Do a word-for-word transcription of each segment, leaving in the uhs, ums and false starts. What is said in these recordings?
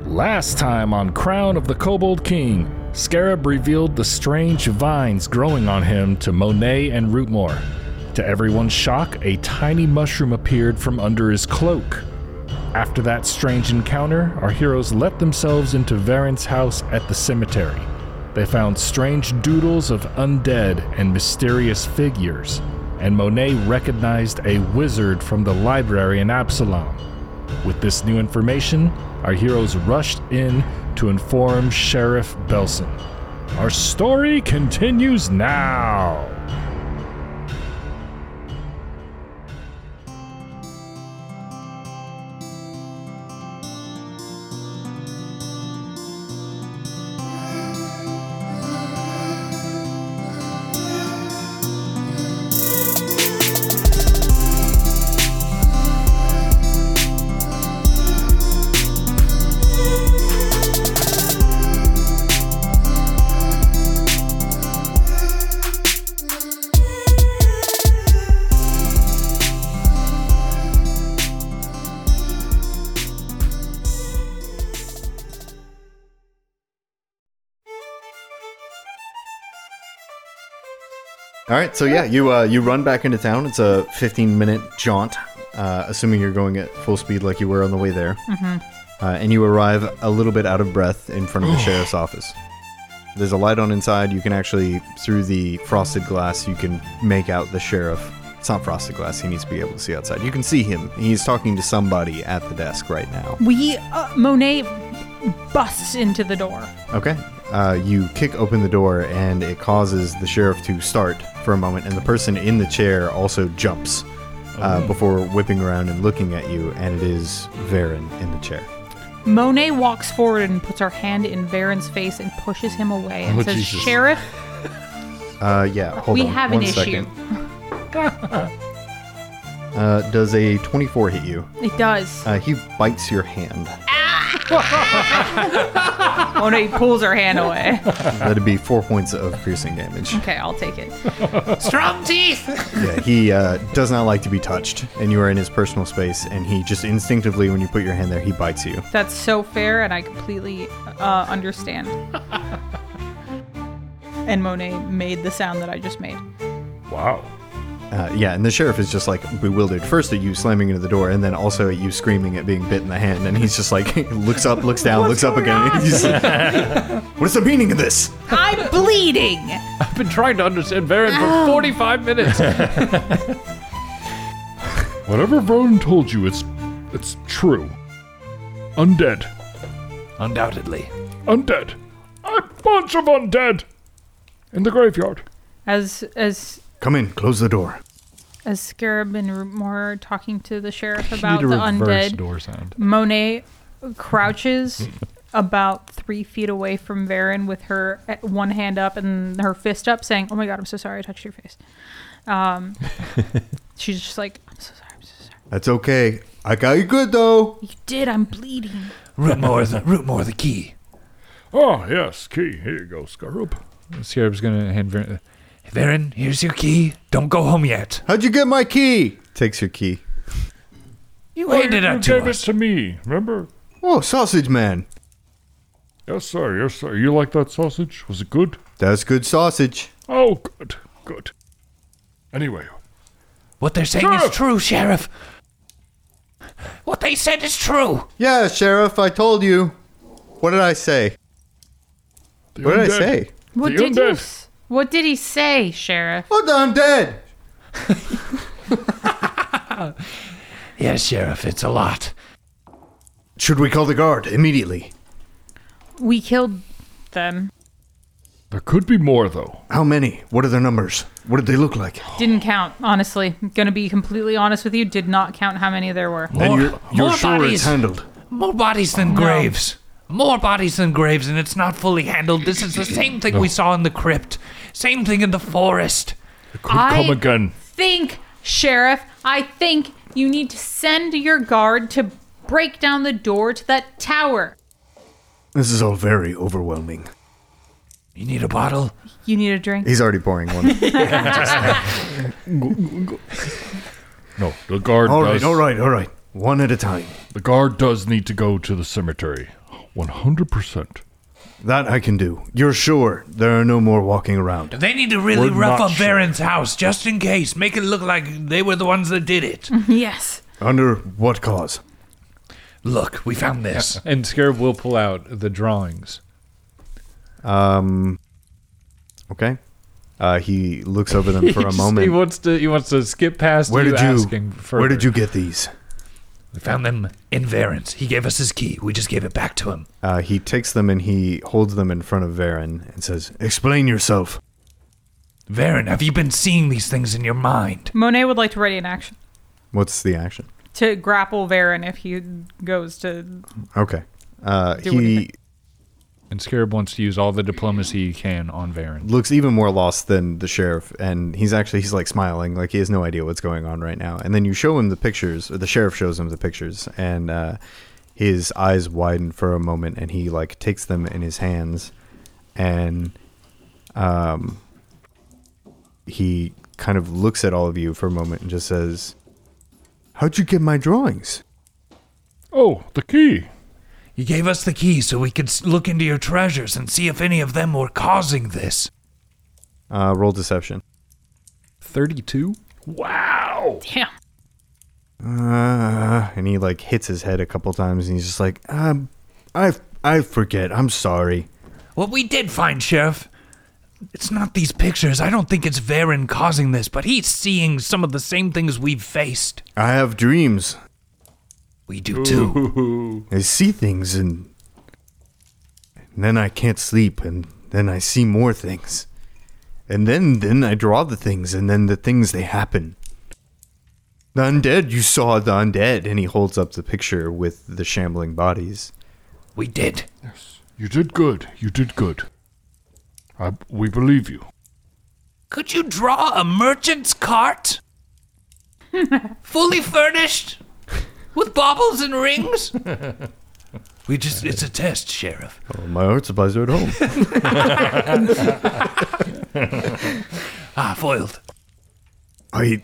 Last time on Crown of the Kobold King, Scarab revealed the strange vines growing on him to Monet and Rootmore. To everyone's shock, a tiny mushroom appeared from under his cloak. After that strange encounter, our heroes let themselves into Varen's house at the cemetery. They found strange doodles of undead and mysterious figures, and Monet recognized a wizard from the library in Absalom. With this new information, our heroes rushed in to inform Sheriff Belson. Our story continues now. All right, so yeah, you uh, you run back into town. It's a fifteen minute jaunt, uh, assuming you're going at full speed like you were on the way there. Mm-hmm. Uh, and you arrive a little bit out of breath in front of the sheriff's office. There's a light on inside. You can actually, through the frosted glass, you can make out the sheriff. It's not frosted glass. He needs to be able to see outside. You can see him. He's talking to somebody at the desk right now. We, uh, Monet busts into the door. Okay. Uh, you kick open the door, and it causes the sheriff to start for a moment, and the person in the chair also jumps uh, oh. before whipping around and looking at you, and it is Varen in the chair. Monet walks forward and puts her hand in Varen's face and pushes him away and oh, says, Jesus. Sheriff, uh, yeah, hold we on have one an second. issue. uh, does a twenty-four hit you? It does. Uh, he bites your hand. Monet pulls her hand away. That'd be four points of piercing damage. Okay, I'll take it. Strong teeth! Yeah, he uh, does not like to be touched, and you are in his personal space, and he just instinctively, when you put your hand there, he bites you. That's so fair, and I completely uh, understand. And Monet made the sound that I just made. Wow. Uh, yeah, and the sheriff is just like bewildered. First at you slamming into the door, and then also at you screaming at being bit in the hand. And he's just like, looks up, looks down, looks up again. He's like, what is the meaning of this? I'm bleeding! I've been trying to understand Varen for forty-five minutes. Whatever Varen told you, it's it's true. Undead. Undoubtedly. Undead. A bunch of undead in the graveyard. As as Come in, close the door. as Scarab and Rootmore are talking to the sheriff about Need the a reverse undead, door sound. Monet crouches about three feet away from Varen with her one hand up and her fist up, saying, "Oh my God, I'm so sorry I touched your face." Um, she's just like, "I'm so sorry, I'm so sorry." That's okay. I got you good, though. You did. I'm bleeding. Rootmore the, Rootmore the key. Oh, yes, key. Here you go, Scarab. Scarab's going to hand Varen... Varen, here's your key. Don't go home yet. How'd you get my key? Takes your key. You handed you it to gave us. it to me, remember? Oh, sausage man. Yes, sir. Yes, sir. You like that sausage? Was it good? That's good sausage. Oh, good. Good. Anyway. What they're saying Sheriff! is true, Sheriff. What they said is true. Yeah, Sheriff, I told you. What did I say? The What did I undead. say? What The did you? undead. s- What did he say, Sheriff? Oh, I'm dead. Yes, Sheriff, it's a lot. Should we call the guard immediately? We killed them. There could be more, though. How many? What are their numbers? What did they look like? Didn't count, honestly. Gonna be completely honest with you. Did not count how many there were. Then More- you're, you're more sure bodies. it's handled. More bodies than No. graves. More bodies than graves, and it's not fully handled. This is the same thing we saw in the crypt. Same thing in the forest. It could I come again. think, Sheriff, I think you need to send your guard to break down the door to that tower. This is all very overwhelming. You need a bottle? You need a drink? He's already pouring one. No, the guard all does. right, all right, all right. One at a time. The guard does need to go to the cemetery. one hundred percent. That I can do. You're sure there are no more walking around? They need to really We're rough not up sure. Varen's house, just in case. Make it look like they were the ones that did it. Yes. Under what cause? Look, we found this. And Scarab will pull out the drawings. Um. Okay. Uh, he looks over them for He a just- moment. He wants to. He wants to skip past Where you did you? asking further. Where did you get these? We found them in Varen's. He gave us his key. We just gave it back to him. Uh, he takes them and he holds them in front of Varen and says, "Explain yourself." Varen, have you been seeing these things in your mind? Monet would like to ready an action What's the action? to grapple Varen if he goes to. Okay. Uh, Do what do you he think? And Scarab wants to use all the diplomacy he can on Varen. looks even more lost than the sheriff, and he's actually he's like smiling, like he has no idea what's going on right now. And then you show him the pictures, or the sheriff shows him the pictures, and uh, his eyes widen for a moment, and he like takes them in his hands, and um, he kind of looks at all of you for a moment and just says, "How'd you get my drawings?" Oh, the key. You gave us the key so we could s- look into your treasures and see if any of them were causing this. Uh, roll deception. Thirty-two. Wow. Damn. Uh, and he like hits his head a couple times, and he's just like, um, I I forget. I'm sorry. What we did find, Sheriff, it's not these pictures. I don't think it's Varen causing this, but he's seeing some of the same things we've faced. I have dreams. We do too. I see things, and, and then I can't sleep, and then I see more things, and then then I draw the things, and then the things they happen. The undead, you saw the undead, and he holds up the picture with the shambling bodies. We did. You did good. You did good. I, we believe you. Could you draw a merchant's cart? Fully furnished? With baubles and rings? We just, it's a test, Sheriff. Oh, my art supplies are at home. Ah, foiled. I.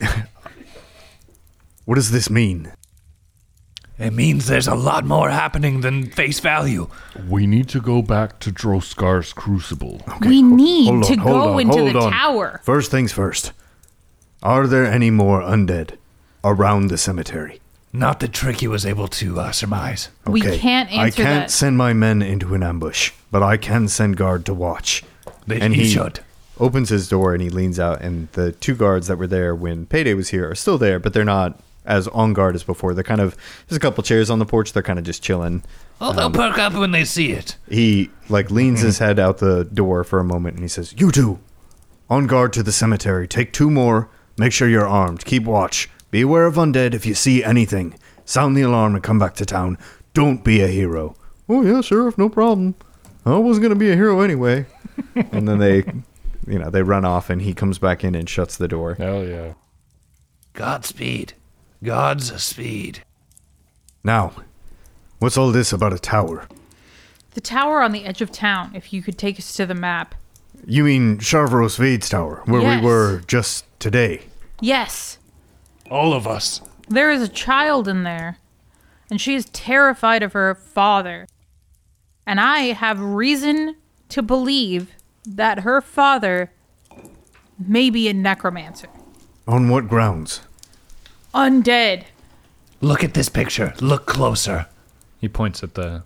What does this mean? It means there's a lot more happening than face value. We need to go back to Droskar's crucible. We need hold on, to hold go on, into hold the on. tower. First things first. Are there any more undead around the cemetery? Not that Tricky was able to uh, surmise. We can't answer I can't that. send my men into an ambush, but I can send guard to watch. They, And he, he- should. Opens his door and he leans out, and the two guards that were there when Payday was here are still there, but they're not as on guard as before. They're kind of, there's a couple chairs on the porch, they're kind of just chilling. Oh, they'll perk up when they see it. He like leans his head out the door for a moment and he says, "You two, on guard to the cemetery. Take two more. Make sure you're armed. Keep watch. Be aware of undead. If you see anything, sound the alarm and come back to town. Don't be a hero." "Oh yeah, Sheriff, no problem. I wasn't gonna be a hero anyway." And then they, you know, they run off, and he comes back in and shuts the door. Hell yeah. Godspeed. God's speed. Now, what's all this about a tower? The tower on the edge of town, if you could take us to the map. You mean Sharvaros Vade's tower, where Yes. we were just today? Yes, All of us. there is a child in there, and she is terrified of her father. And I have reason to believe that her father may be a necromancer. On what grounds? Undead. Look at this picture. Look closer. He points at the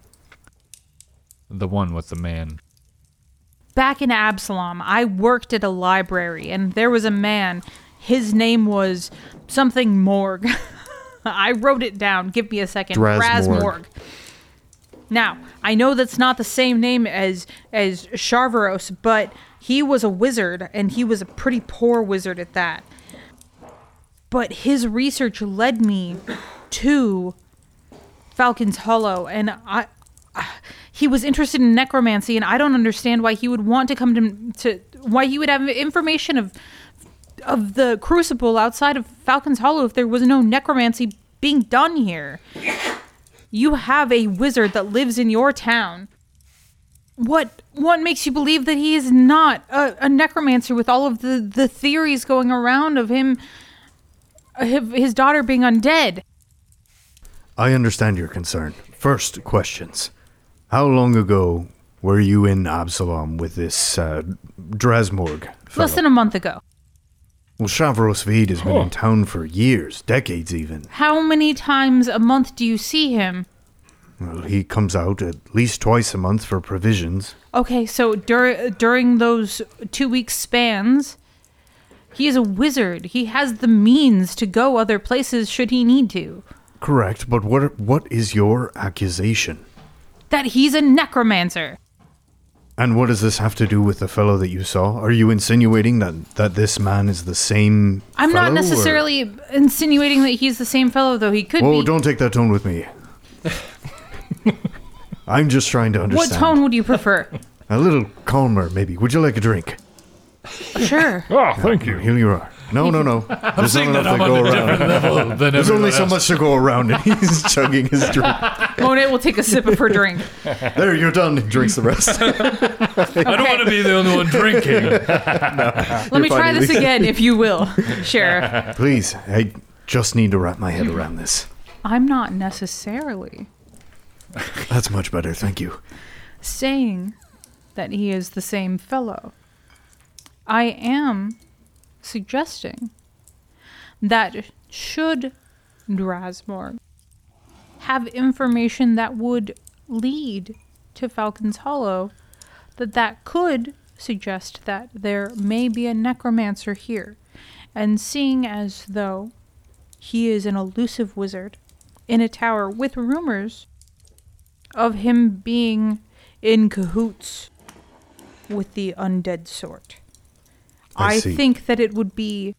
the one with the man. Back in Absalom, I worked at a library, and there was a man. His name was something Morg. I wrote it down. Give me a second. Draz Raz Morg. Morg. Now, I know that's not the same name as as Sharvaros, but he was a wizard, and he was a pretty poor wizard at that. But his research led me to Falcon's Hollow, and I, I he was interested in necromancy, and I don't understand why he would want to come to to why he would have information of of the Crucible outside of Falcon's Hollow if there was no necromancy being done here. You have a wizard that lives in your town. What what makes you believe that he is not a, a necromancer with all of the, the theories going around of him, of his daughter being undead? I understand your concern. First, questions. how long ago were you in Absalom with this uh, Drasmorg fellow? Less than a month ago. Well, Shavros Vid has been in town for years, decades even. How many times a month do you see him? Well, he comes out at least twice a month for provisions. Okay, so dur- during those two-week spans, he is a wizard. He has the means to go other places should he need to. Correct, but what what is your accusation? That he's a necromancer. And what does this have to do with the fellow that you saw? Are you insinuating that, that this man is the same I'm fellow, not necessarily or? insinuating that he's the same fellow, though he could Whoa, be. don't take that tone with me. I'm just trying to understand. What tone would you prefer? A little calmer, maybe. Would you like a drink? Sure. Oh, thank you. Here you are. No, no, no. There's not Seeing that enough I'm to on go a around. different level than There's only everyone so else. much to go around, and he's chugging his drink. Monet will take a sip of her drink. There, you're done. He drinks the rest. I don't want to be the only one drinking. Let me try finally- this again, if you will, Sheriff. Please, I just need to wrap my head around this. I'm not necessarily That's much better, thank you. saying that he is the same fellow. I am suggesting that should Drasmorg have information that would lead to Falcon's Hollow, that that could suggest that there may be a necromancer here. And seeing as though he is an elusive wizard in a tower with rumors of him being in cahoots with the undead sort, I I see. think that it would be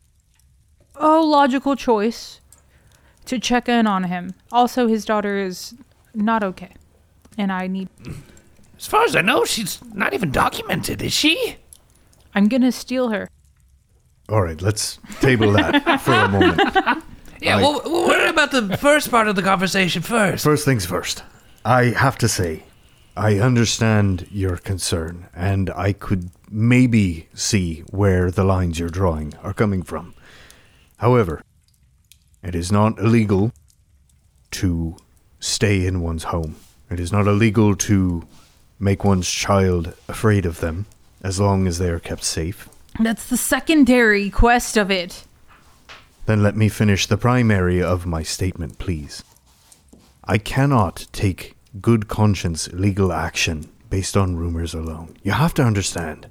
a logical choice to check in on him. Also, his daughter is not okay, and I need... As far as I know, she's not even documented, is she? I'm gonna steal her. All right, let's table that for a moment. Yeah, I- well, well, what about the first part of the conversation first? First things first. I have to say, I understand your concern, and I could maybe see where the lines you're drawing are coming from. However, it is not illegal to stay in one's home. It is not illegal to make one's child afraid of them, as long as they are kept safe. That's the secondary quest of it. Then let me finish the primary of my statement, please. I cannot take good conscience legal action based on rumors alone. You have to understand.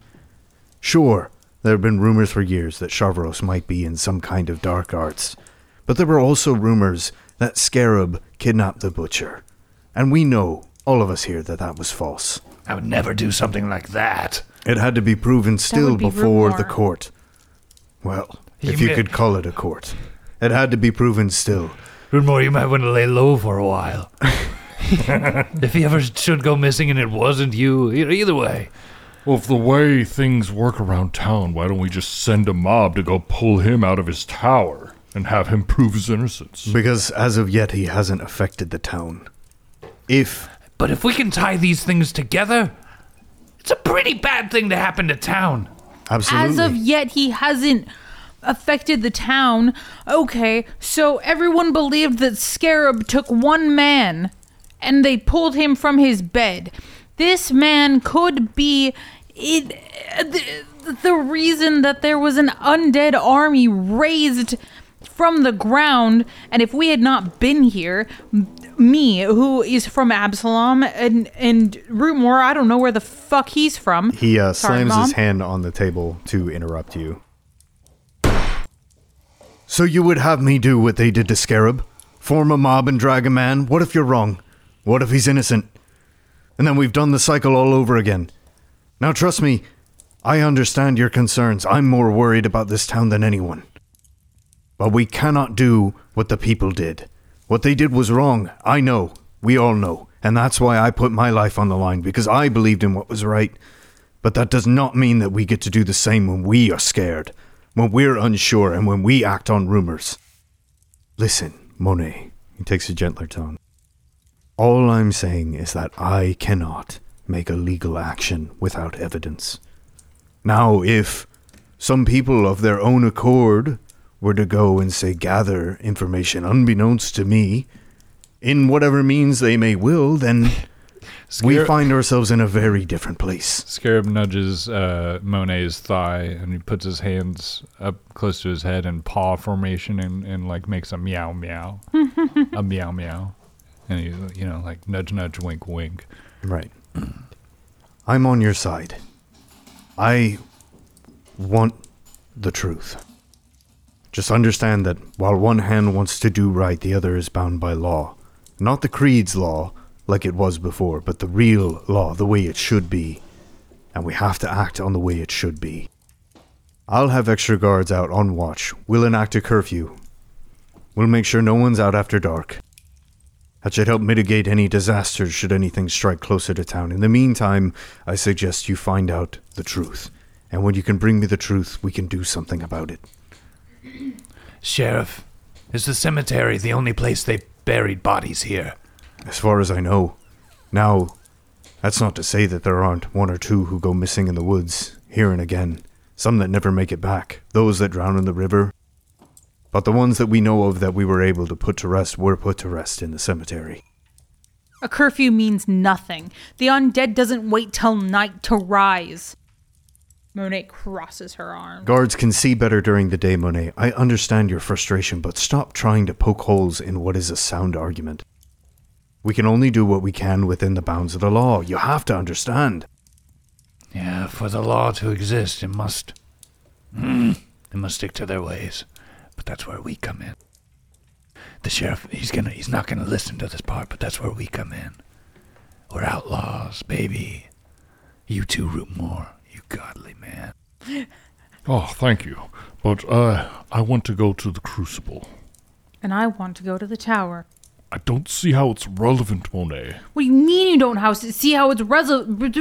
Sure, there have been rumors for years that Shavros might be in some kind of dark arts, but there were also rumors that Scarab kidnapped the butcher. And we know, all of us here, that that was false. I would never do something like that. It had to be proven still would be before the rumor. court. Well, You if you may- could call it a court. It had to be proven still. Rootmore, you might want to lay low for a while. If he ever should go missing and it wasn't you, e- either way. Well, if the way things work around town, why don't we just send a mob to go pull him out of his tower and have him prove his innocence? Because as of yet, he hasn't affected the town. If But if we can tie these things together, it's a pretty bad thing to happen to town. absolutely, As of yet, he hasn't affected the town. Okay, so everyone believed that Scarab took one man and they pulled him from his bed. This man could be it, the, the reason that there was an undead army raised from the ground, and if we had not been here, m- me, who is from Absalom, and and Rootmore, I don't know where the fuck he's from. he uh, Sorry, slams Mom. his hand on the table to interrupt you. So you would have me do what they did to Scarab? Form a mob and drag a man? What if you're wrong? What if he's innocent? And then we've done the cycle all over again. Now trust me, I understand your concerns. I'm more worried about this town than anyone. But we cannot do what the people did. What they did was wrong. I know. We all know. And that's why I put my life on the line, because I believed in what was right. But that does not mean that we get to do the same when we are scared, when we're unsure, and when we act on rumors. Listen, Monet, he takes a gentler tone. All I'm saying is that I cannot make a legal action without evidence. Now, if some people of their own accord were to go and, say, gather information unbeknownst to me, in whatever means they may will, then we Scarab, find ourselves in a very different place. Scarab nudges uh, Monet's thigh, and he puts his hands up close to his head in paw formation, and, and like makes a meow meow, a meow meow, and he, you know, like nudge nudge, wink wink. Right. I'm on your side. I want the truth. Just understand that while one hand wants to do right, the other is bound by law. Not the Creed's law, like it was before, but the real law, the way it should be. And we have to act on the way it should be. I'll have extra guards out on watch. We'll enact a curfew. We'll make sure no one's out after dark. That should help mitigate any disasters should anything strike closer to town. In the meantime, I suggest you find out the truth. And when you can bring me the truth, we can do something about it. Sheriff, is the cemetery the only place they buried bodies here? As far as I know. Now, that's not to say that there aren't one or two who go missing in the woods, here and again. Some that never make it back. Those that drown in the river. But the ones that we know of that we were able to put to rest were put to rest in the cemetery. A curfew means nothing. The undead doesn't wait till night to rise. Monet crosses her arms. Guards can see better during the day, Monet. I understand your frustration, but stop trying to poke holes in what is a sound argument. We can only do what we can within the bounds of the law. You have to understand. Yeah, for the law to exist, it must... Mm, it must stick to their ways. But that's where we come in. The sheriff, he's gonna, he's not gonna listen to this part, but that's where we come in. We're outlaws, baby. You too, Rootmore. You godly man. Oh, thank you. But uh, I want to go to the Crucible. And I want to go to the tower. I don't see how it's relevant, Monet. What do you mean you don't house it? See how it's relevant?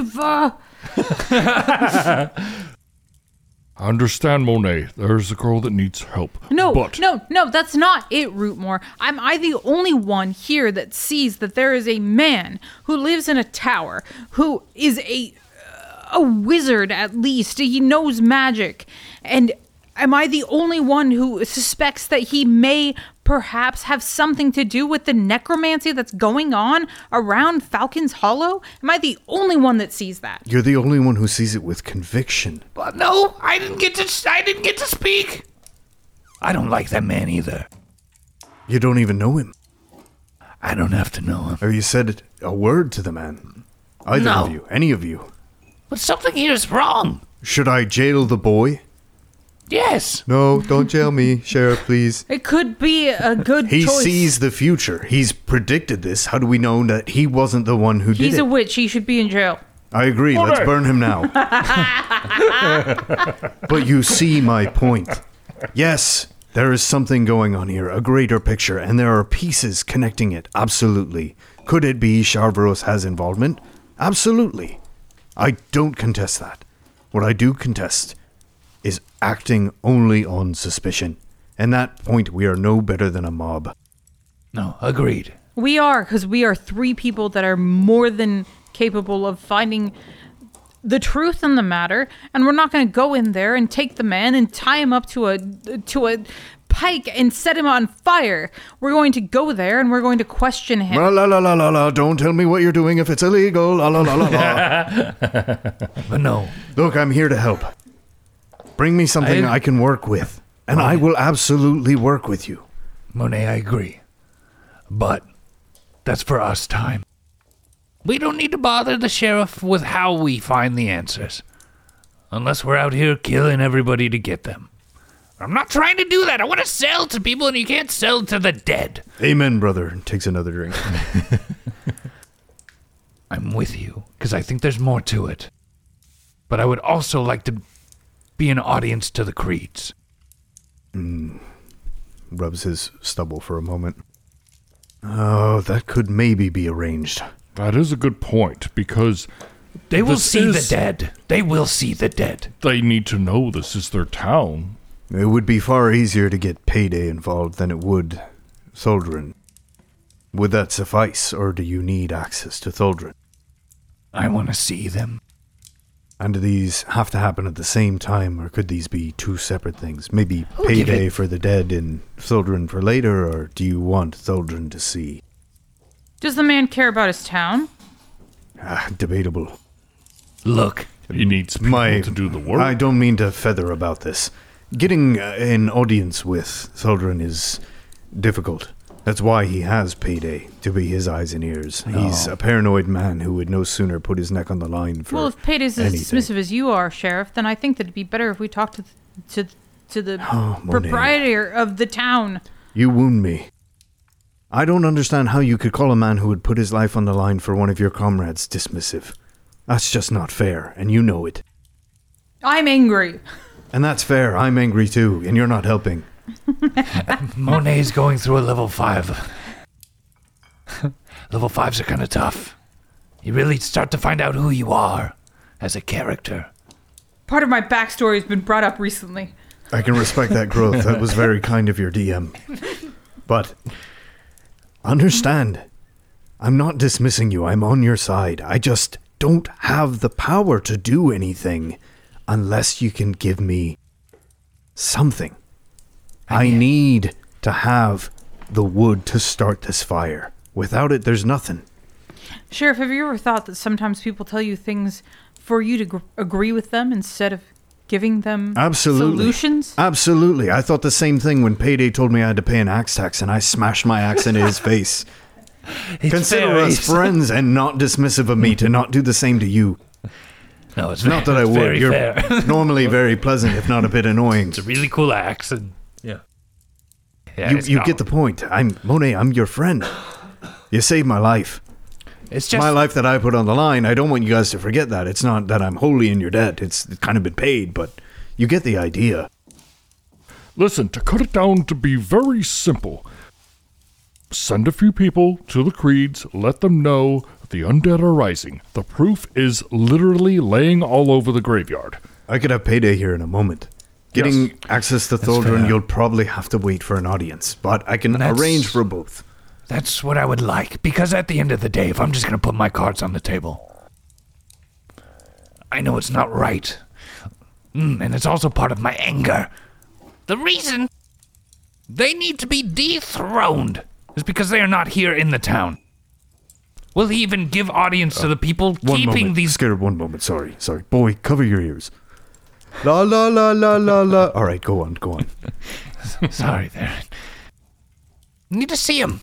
I understand, Monet. There's a girl that needs help. No, but no, no, that's not it, Rootmore. Am I the only one here that sees that there is a man who lives in a tower, who is a a wizard at least? He knows magic. And am I the only one who suspects that he may perhaps have something to do with the necromancy that's going on around Falcon's Hollow? Am I the only one that sees that? You're the only one who sees it with conviction. But no, I didn't get to. I didn't get to speak. I don't like that man either. You don't even know him. I don't have to know him. Or you said a word to the man. Either No. of you, any of you. But something here is wrong. Should I jail the boy? Yes. No, don't jail me, Sheriff, please. It could be a good He choice. sees the future. He's predicted this. How do we know that he wasn't the one who He's did a it? witch. He should be in jail. I agree. Monet. Let's burn him now. But you see my point. Yes, there is something going on here, a greater picture, and there are pieces connecting it. Absolutely. Could it be Sharvaros has involvement? Absolutely. I don't contest that. What I do contest is acting only on suspicion. And that point, we are no better than a mob. No, agreed. We are, because we are three people that are more than capable of finding the truth in the matter, and we're not going to go in there and take the man and tie him up to a to a pike and set him on fire. We're going to go there and we're going to question him. La la la la la la. Don't tell me what you're doing if it's illegal. La la la la la. But no, Look, I'm here to help. Bring me something I, I- I can work with, and I will absolutely work with you. Monet, I agree. But that's for us time. We don't need to bother the sheriff with how we find the answers. Unless we're out here killing everybody to get them. I'm not trying to do that. I want to sell to people, and you can't sell to the dead. Amen, brother. Takes another drink. I'm with you, because I think there's more to it. But I would also like to be an audience to the Creeds. Rubs his stubble for a moment. Oh, that could maybe be arranged. that is a good point, because They will This see is- the dead. They will see the dead. they need to know this is their town. It would be far easier to get Payday involved than it would Tholdrin. Would that suffice, or do you need access to Tholdrin? I want to see them. And do these have to happen at the same time, or could these be two separate things? Maybe I'll give Payday it- for the dead and Tholdrin for later, or do you want Tholdrin to see? Does the man care about his town? Ah, debatable. Look, He needs people My, to do the work. I don't mean to feather about this. Getting uh, an audience with Thaldrin is difficult. That's why he has Payday, to be his eyes and ears. He's a paranoid man who would no sooner put his neck on the line for Well, if Payday's as anything. dismissive as you are, Sheriff, then I think that it'd be better if we talked to to to the Oh, Monet. proprietor of the town. You wound me. I don't understand how you could call a man who would put his life on the line for one of your comrades dismissive. That's just not fair, and you know it. I'm angry. And that's fair. I'm angry too, and you're not helping. Monet's going through a level five. Level fives are kind of tough. You really start to find out who you are as a character. Part of my backstory has been brought up recently. I can respect that growth. That was very kind of your D M. But understand, I'm not dismissing you. I'm on your side. I just don't have the power to do anything unless you can give me something. I need to have the wood to start this fire. Without it, there's nothing. Sheriff, have you ever thought that sometimes people tell you things for you to gr- agree with them instead of giving them Absolutely. solutions? Absolutely. I thought the same thing when Payday told me I had to pay an axe tax, and I smashed my axe into his face. It's Consider very- us friends and not dismissive of me to not do the same to you. No, it's Not that I it's would. Very You're fair. normally very pleasant, if not a bit annoying. It's a really cool axe, and yeah, yeah. You, it's you not- get the point. I'm Monet. I'm your friend. You saved my life. It's just my life that I put on the line. I don't want you guys to forget that. It's not that I'm wholly in your debt. It's kind of been paid, but you get the idea. Listen, to cut it down to be very simple, send a few people to the Creeds, let them know the undead are rising. The proof is literally laying all over the graveyard. I could have Payday here in a moment. Getting Yes. access to fair. Thaldrin, you'll probably have to wait for an audience, but I can That's- arrange for both. That's what I would like, because at the end of the day, if I'm just going to put my cards on the table, I know it's not right. Mm, and it's also part of my anger. The reason they need to be dethroned is because they are not here in the town. Will he even give audience to the people One keeping moment. these... Scared, one moment. Sorry, sorry. Boy, cover your ears. La la la la la la. All right, go on, go on. Sorry there. I need to see him.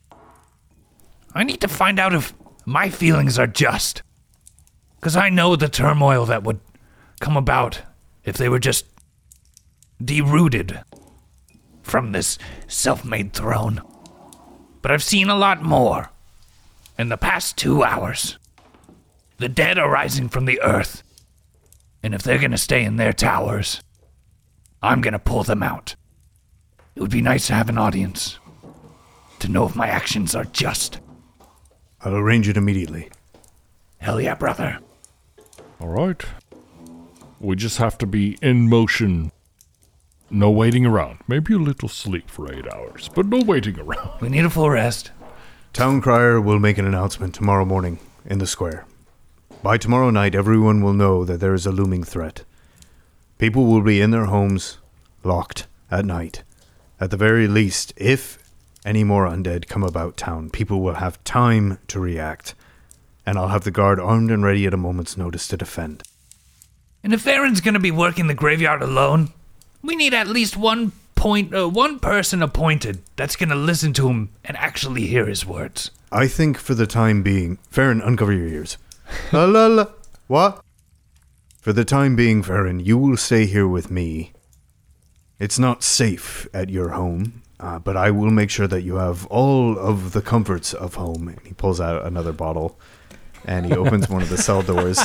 I need to find out if my feelings are just. Because I know the turmoil that would come about if they were just derooted from this self-made throne. But I've seen a lot more in the past two hours. The dead are rising from the earth. And if they're going to stay in their towers, I'm going to pull them out. It would be nice to have an audience, to know if my actions are just. I'll arrange it immediately. Hell yeah, brother. All right. We just have to be in motion. No waiting around. Maybe a little sleep for eight hours, but no waiting around. We need a full rest. Town Crier will make an announcement tomorrow morning in the square. By tomorrow night, everyone will know that there is a looming threat. People will be in their homes, locked, at night. At the very least, if any more undead come about town, people will have time to react. And I'll have the guard armed and ready at a moment's notice to defend. And if Aaron's gonna be working the graveyard alone, we need at least one point, uh, one person appointed that's gonna listen to him and actually hear his words. I think for the time being... Farron, uncover your ears. La la la. What? For the time being, Farron, you will stay here with me. It's not safe at your home, uh, but I will make sure that you have all of the comforts of home. And he pulls out another bottle, and he opens one of the cell doors,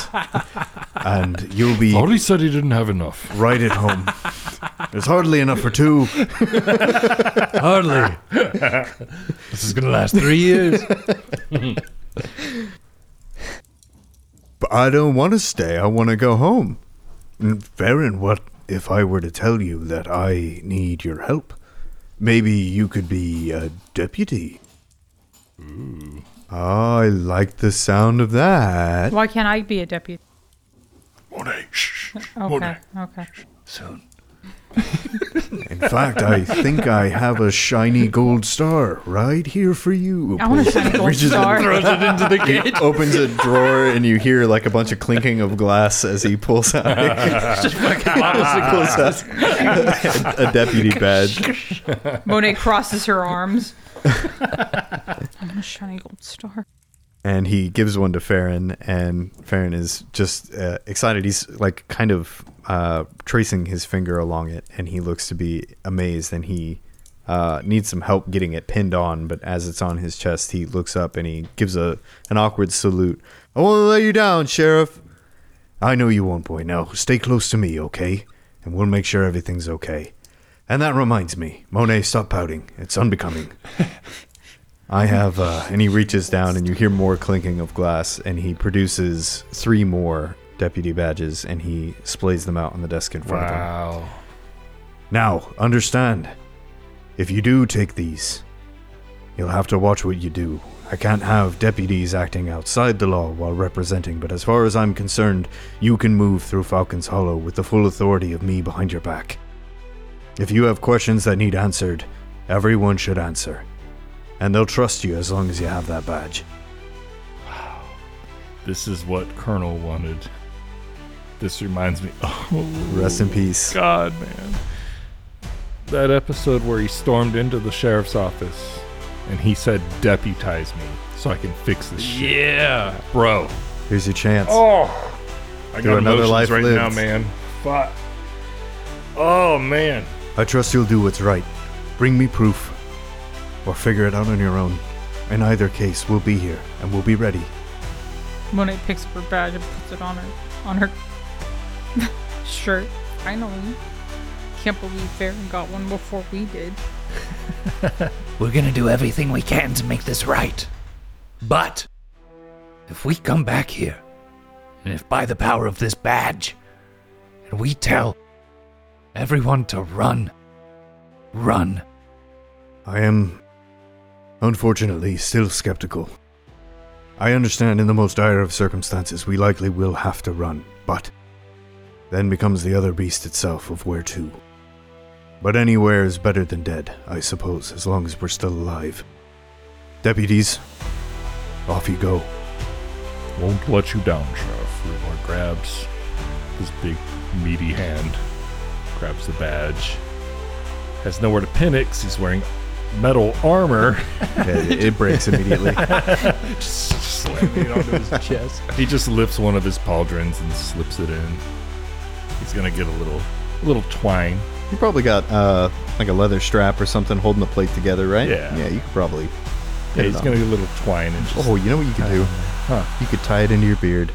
and you'll be Thought he said he didn't have enough. right at home. There's hardly enough for two. Hardly. This is gonna last three years. But I don't want to stay. I want to go home. And Farron, what if I were to tell you that I need your help? Maybe you could be a deputy. Ooh. I like the sound of that. Why can't I be a deputy? Monet, shh. Okay, okay. Soon. In fact, I think I have a shiny gold star right here for you. I want a shiny gold Reaches in- star. Throws it into the gate. Opens a drawer and you hear like a bunch of clinking of glass as he pulls out, Just fucking bottles of glass. a, a deputy badge. Monet crosses her arms. I want a shiny gold star. And he gives one to Farron, and Farron is just uh, excited. He's like kind of uh, tracing his finger along it, and he looks to be amazed, and he uh, needs some help getting it pinned on. But as it's on his chest, he looks up and he gives a an awkward salute. I won't let you down, Sheriff. I know you won't, boy. Now stay close to me, okay? And we'll make sure everything's okay. And that reminds me, Monet, stop pouting. It's unbecoming. I have, uh, and he reaches down and you hear more clinking of glass, and he produces three more deputy badges and he splays them out on the desk in front of him. Wow. Now, understand, if you do take these, you'll have to watch what you do. I can't have deputies acting outside the law while representing, but as far as I'm concerned, you can move through Falcon's Hollow with the full authority of me behind your back. If you have questions that need answered, everyone should answer. And they'll trust you as long as you have that badge. This is what Colonel wanted. This reminds me. Oh, Rest in peace. God, man. That episode where he stormed into the sheriff's office and he said, "Deputize me so I can fix this shit." Yeah. Bro. Here's your chance. Oh. I Do got another emotions life right lived. now, man. Fuck. Oh, man. I trust you'll do what's right. Bring me proof. Or figure it out on your own. In either case, we'll be here, and we'll be ready. Monet picks up her badge and puts it on her on her shirt. Finally. Can't believe Farron got one before we did. We're gonna do everything we can to make this right. But if we come back here, and if by the power of this badge, and we tell everyone to run, run. I am, unfortunately, still skeptical. I understand in the most dire of circumstances we likely will have to run, but then becomes the other beast itself of where to. But anywhere is better than dead, I suppose, as long as we're still alive. Deputies, off you go. Won't let you down, Sheriff. Rumor grabs his big, meaty hand, grabs the badge, has nowhere to pin it because he's wearing metal armor. Yeah, it, it breaks immediately. Just slamming it onto his chest. He just lifts one of his pauldrons and slips it in. He's gonna get a little, a little twine. You probably got uh, like a leather strap or something holding the plate together, right? Yeah. Yeah, you could probably. Yeah, put it he's on. gonna get a little twine and just. Oh, you know what you could do? Huh. You could tie it into your beard.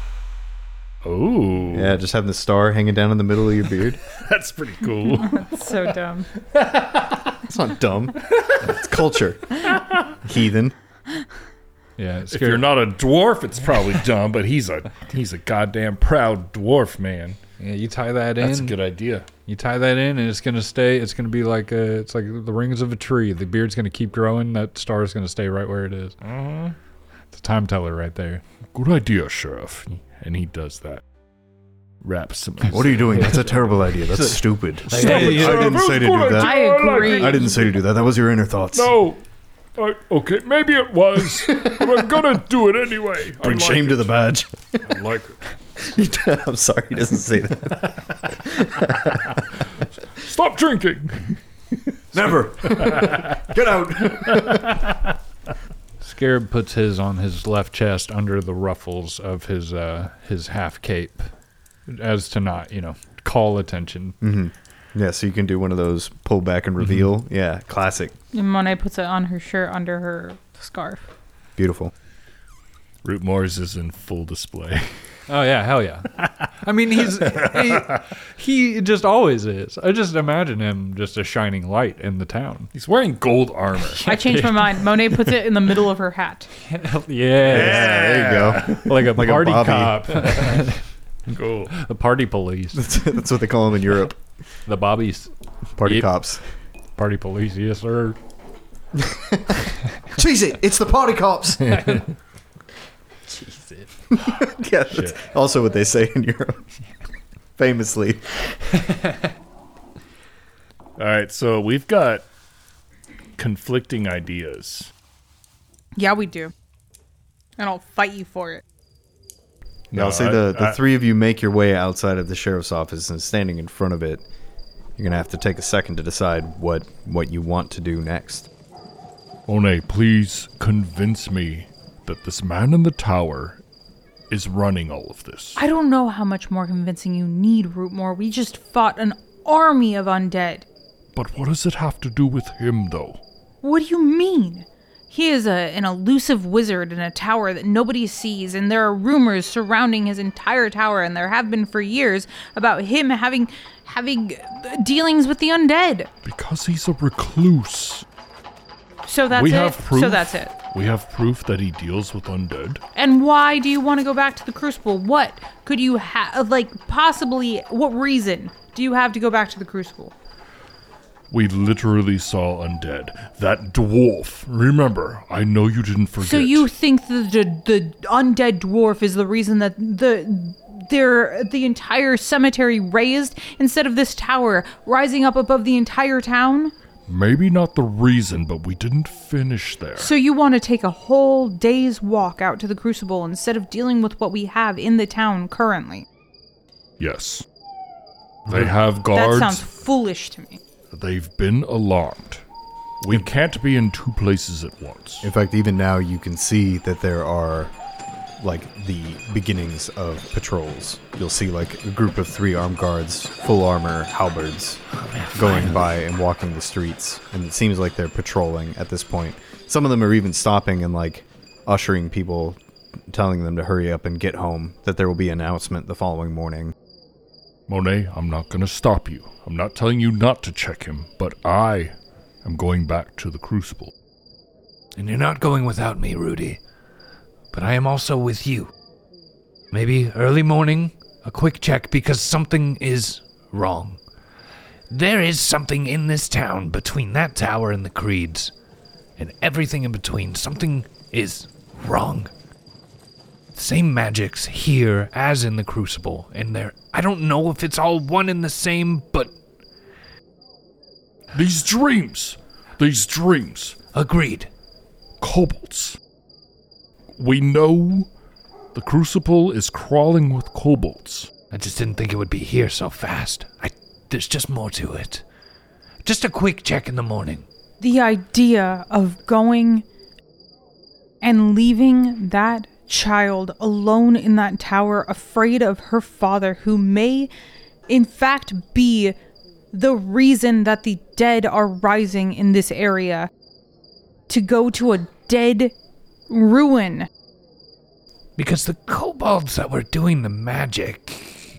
Oh. Yeah, just having the star hanging down in the middle of your beard. That's pretty cool. It's so dumb. It's not dumb. It's culture. Heathen. Yeah. If you're not a dwarf, it's probably dumb, but he's a he's a goddamn proud dwarf, man. Yeah, you tie that in. That's a good idea. You tie that in, and it's gonna stay. It's gonna be like a. It's like the rings of a tree. The beard's gonna keep growing. That star is gonna stay right where it is. Uh-huh. It's a time teller right there. Good idea, Sheriff. And he does that. Wraps some. What are you doing? That's a terrible idea. That's stupid. Stop it, I didn't Sheriff. say to do I that. agree. I didn't say to do that. That was your inner thoughts. No. Uh, okay, maybe it was, but I'm gonna do it anyway. I Bring like shame it. to the badge. I like it. I'm sorry, he doesn't say that. Stop drinking. Never. Get out. Scarab puts his on his left chest under the ruffles of his uh, his half cape, as to not, you know, call attention. Mm-hmm. Yeah, so you can do one of those pull back and reveal. Mm-hmm. Yeah, classic. And Monet puts it on her shirt under her scarf. Beautiful. Root Moors is in full display. Oh yeah, hell yeah. I mean, he's he, he just always is. I just imagine him just a shining light in the town. He's wearing gold armor. I changed my mind. Monet puts it in the middle of her hat. Yeah, There you go. like a Like a party Bobby. cop, Cool. the party police, That's, that's what they call them in Europe. the bobbies, Party Yep. cops. party police. Yes, sir. Cheese it. It's the party cops. Yeah, that's also what they say in Europe. Famously. All right, so we've got conflicting ideas. Yeah, we do. And I'll fight you for it. Yeah, I'll say I- the, the I- three of you make your way outside of the sheriff's office, and standing in front of it, you're going to have to take a second to decide what, what you want to do next. Monet, please convince me that this man in the tower is running all of this. I don't know how much more convincing you need, Rootmore. We just fought an army of undead. But what does it have to do with him, though? What do you mean? He is a, an elusive wizard in a tower that nobody sees, and there are rumors surrounding his entire tower, and there have been for years, about him having having dealings with the undead. Because he's a recluse. So that's we it? have proof. So that's it. We have proof that he deals with undead. And why do you want to go back to the Crucible? What could you have, like, possibly, what reason do you have to go back to the Crucible? We literally saw undead. That dwarf. Remember, I know you didn't forget. So you think the, the the undead dwarf is the reason that the their the entire cemetery raised instead of this tower rising up above the entire town? Maybe not the reason, but we didn't finish there. So you want to take a whole day's walk out to the Crucible instead of dealing with what we have in the town currently? Yes. They have guards. That sounds foolish to me. They've been alarmed. We can't be in two places at once. In fact, even now you can see that there are, like, the beginnings of patrols. You'll see, like, a group of three armed guards, full armor, halberds, going by and walking the streets. And it seems like they're patrolling at this point. Some of them are even stopping and, like, ushering people, telling them to hurry up and get home, that there will be an announcement the following morning. Monet, I'm not going to stop you. I'm not telling you not to check him, but I am going back to the Crucible. And you're not going without me, Rudy. But I am also with you. Maybe early morning, a quick check, because something is wrong. There is something in this town between that tower and the Creeds, and everything in between. Something is wrong. Same magics here as in the Crucible, and there. I don't know if it's all one and the same, but These dreams! These dreams! agreed. Kobolds. We know the Crucible is crawling with kobolds. I just didn't think it would be here so fast. I, there's just more to it. Just a quick check in the morning. The idea of going and leaving that child alone in that tower, afraid of her father, who may in fact be the reason that the dead are rising in this area, to go to a dead ruin. Because the kobolds that were doing the magic,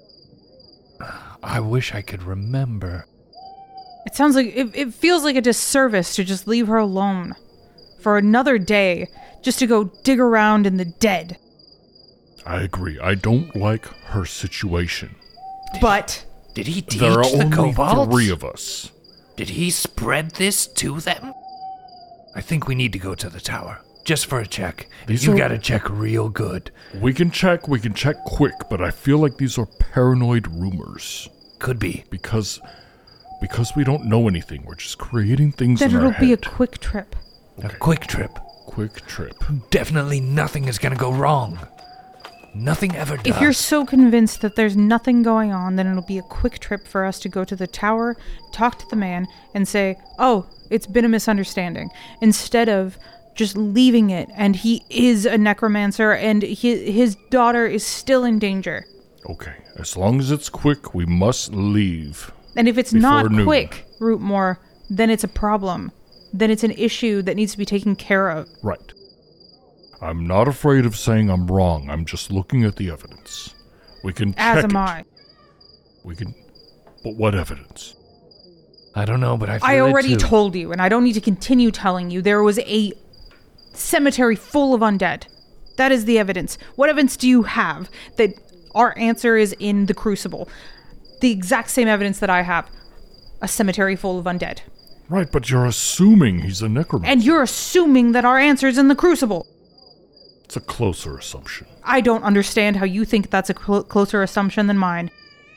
I wish I could remember. It sounds like it, it feels like a disservice to just leave her alone for another day, just to go dig around in the dead. I agree. I don't like her situation. But Did he teach There are the only kobolds? three of us. Did he spread this to them? I think we need to go to the tower, just for a check. These you are- gotta check real good. We can check, we can check quick, but I feel like these are paranoid rumors. Could be. Because because we don't know anything. We're just creating things then in our it'll be a head. quick trip. A quick trip. Quick trip. Definitely nothing is gonna go wrong. Nothing ever does. If you're so convinced that there's nothing going on, then it'll be a quick trip for us to go to the tower, talk to the man, and say, oh, it's been a misunderstanding. Instead of just leaving it, and he is a necromancer, and he, his daughter is still in danger. Okay. As long as it's quick, we must leave. And if it's Before not noon. quick, Rootmore, then it's a problem. Then it's an issue that needs to be taken care of. Right. I'm not afraid of saying I'm wrong. I'm just looking at the evidence. We can check As am it. I. We can... But what evidence? I don't know, but I feel I it already too. told you, and I don't need to continue telling you, there was a cemetery full of undead. That is the evidence. What evidence do you have that our answer is in the Crucible? The exact same evidence that I have. A cemetery full of undead. Right, but you're assuming he's a necromancer. And you're assuming that our answer is in the Crucible. It's a closer assumption. I don't understand how you think that's a cl- closer assumption than mine.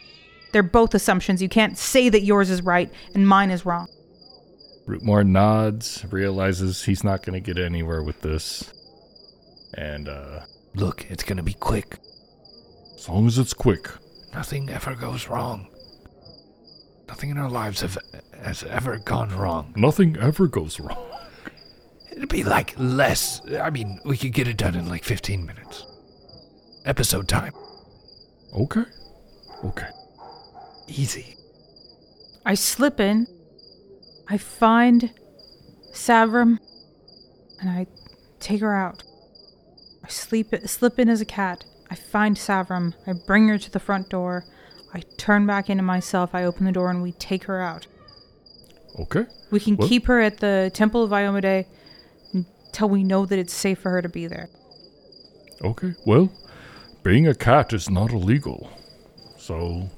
They're both assumptions. You can't say that yours is right and mine is wrong. Rootmore nods, realizes he's not going to get anywhere with this. And, uh... Look, it's gonna be quick. as long as it's quick. Nothing ever goes wrong. Nothing in our lives have, has ever gone wrong. Nothing ever goes wrong. It'd be like less. I mean, we could get it done in like fifteen minutes. Episode time. Okay. Okay. Easy. I slip in. I find Savram, and I take her out. I sleep, slip in as a cat. I find Savram. I bring her to the front door. I turn back into myself. I open the door, and we take her out. Okay. We can Well- keep her at the Temple of Iomade until we know that it's safe for her to be there. Okay. Well, being a cat is not illegal. So...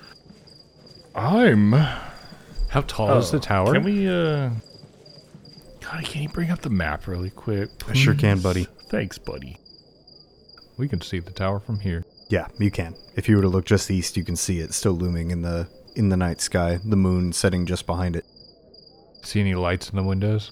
I'm... How tall is the Oh, tower? Can we, uh... God, can you bring up the map really quick? I sure can, please? buddy. Thanks, buddy. We can see the tower from here. Yeah, you can. If you were to look just east, you can see it still looming in the in the night sky, the moon setting just behind it. See any lights in the windows?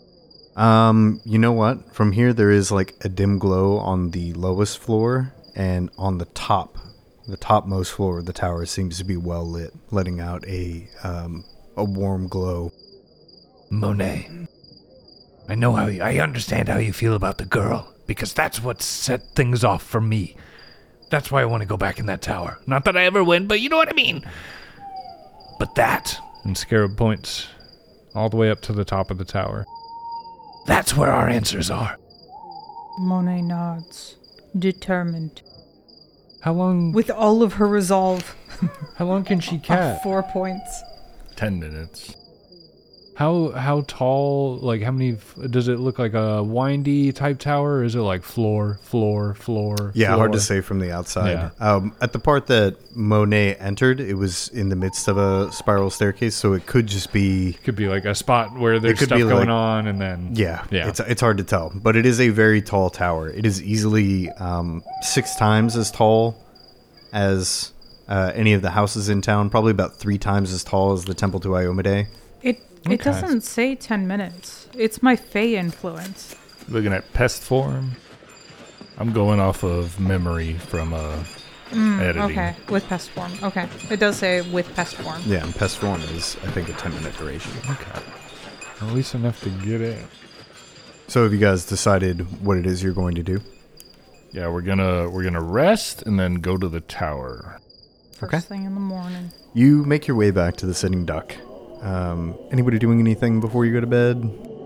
Um, you know what? From here there is like a dim glow on the lowest floor, and on the top, the topmost floor of the tower seems to be well lit, letting out a um a warm glow. Monet, I know how you, I understand how you feel about the girl, because that's what set things off for me. That's why I want to go back in that tower. Not that I ever went, but you know what I mean. But that, And Scarab points all the way up to the top of the tower. that's where our answers are. Monet nods, determined, How long? with all of her resolve. How long can she Of cat? four points. Ten minutes. How how tall? Like how many? f- Does it look like a windy type tower, or is it like floor, floor, floor? Yeah, hard to floor? say from the outside. Yeah. Um, at the part that Monet entered, it was in the midst of a spiral staircase, so it could just be. Could be like a spot where there's could stuff be going like- on, and then Yeah, yeah. It's it's hard to tell, but it is a very tall tower. It is easily um, six times as tall as uh, any of the houses in town. Probably about three times as tall as the Temple to Iomade. It it Okay. doesn't say ten minutes. It's my Fey influence. Looking at pest form. I'm going off of memory from uh, editing. Okay, with pest form. Okay, it does say with pest form. Yeah, and Pest Form is I think a ten minute duration. Okay. At least enough to get in. So have you guys decided what it is you're going to do? Yeah, we're gonna we're gonna rest and then go to the tower. First Okay. thing in the morning. You make your way back to the Sitting Duck. Um, anybody doing anything before you go to bed?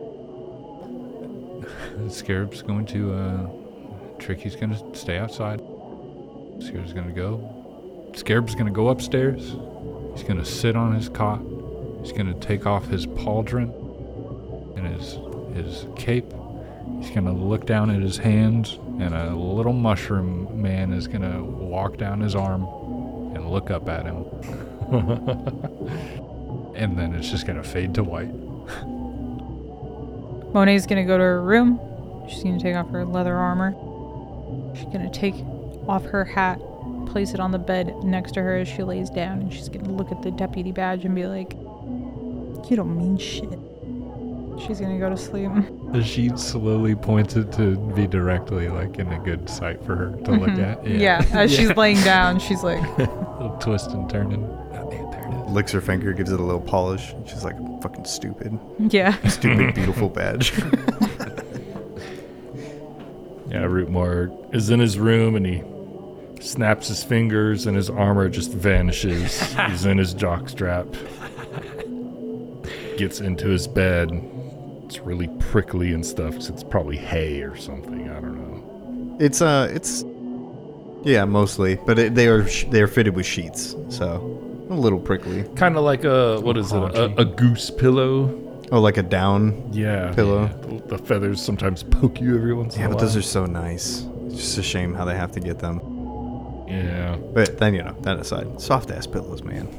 Scarab's going to. uh Tricky's gonna stay outside. Scarab's gonna go. Scarab's gonna go upstairs. He's gonna sit on his cot. He's gonna take off his pauldron and his his cape. He's gonna look down at his hands, and a little mushroom man is gonna walk down his arm and look up at him. And then it's just gonna fade to white. Monet's gonna go to her room. She's gonna take off her leather armor. She's gonna take off her hat, place it on the bed next to her as she lays down, and she's gonna look at the deputy badge and be like, "You don't mean shit." She's gonna go to sleep. The sheet slowly points it to be directly like in a good sight for her to look at. Yeah, as she's laying down, she's like, Little twist and turning. Oh, yeah, there it is. Licks her finger, gives it a little polish. She's like, fucking stupid. "Yeah." Stupid, beautiful badge. Yeah, Rootmore is in his room and he snaps his fingers and his armor just vanishes. He's in his jockstrap. Gets into his bed. It's really prickly and stuff 'cause it's probably hay or something. I don't know. It's uh, it's yeah, mostly, but it, they are sh- they are fitted with sheets, so a little prickly. Kind of like a, what is it, a, a goose pillow? Oh, like a down. Yeah. Pillow. Yeah. The feathers sometimes poke you every once in Yeah, a but while. those are so nice. It's just a shame how they have to get them. Yeah. But then you know, that aside, soft ass pillows, man.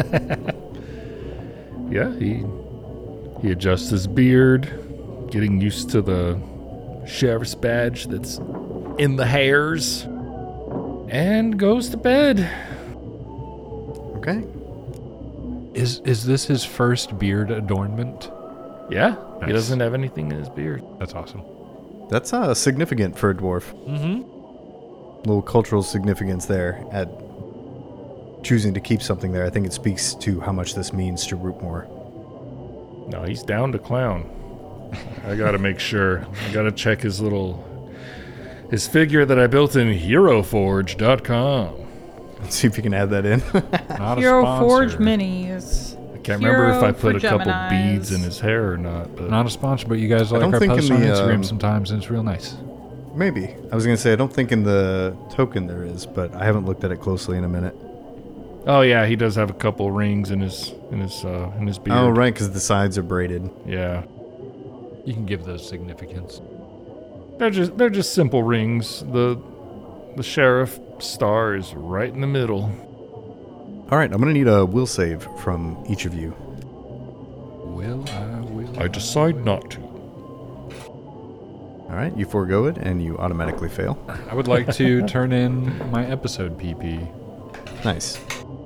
Yeah, he he adjusts his beard, getting used to the sheriff's badge that's in the hairs, and goes to bed. Okay. Is is this his first beard adornment? Yeah, Nice. he doesn't have anything in his beard. That's awesome. That's uh, significant for a dwarf. Mm-hmm. Little cultural significance there at choosing to keep something there. I think it speaks to how much this means to Rootmore. No, he's down to clown. I gotta make sure. I gotta check his little his figure that I built in hero forge dot com. Let's see if you can add that in. Not Hero a sponsor. Forge Minis. I can't remember if I Hero put for a couple Geminis. beads in his hair or not. But Not a sponsor, but you guys I like don't our think in posts on the, Instagram um, sometimes, and it's real nice. Maybe. I was going to say, I don't think in the token there is, but I haven't looked at it closely in a minute. oh yeah, he does have a couple rings in his in his uh, in his beard. Oh, right, because the sides are braided. Yeah, You can give those significance. they're just they're just simple rings. The the sheriff star is right in the middle. All right, I'm going to need a will save from each of you. Will I? Will I decide not to. All right, you forego it, and you automatically fail. I would like to turn in my episode P P. Nice.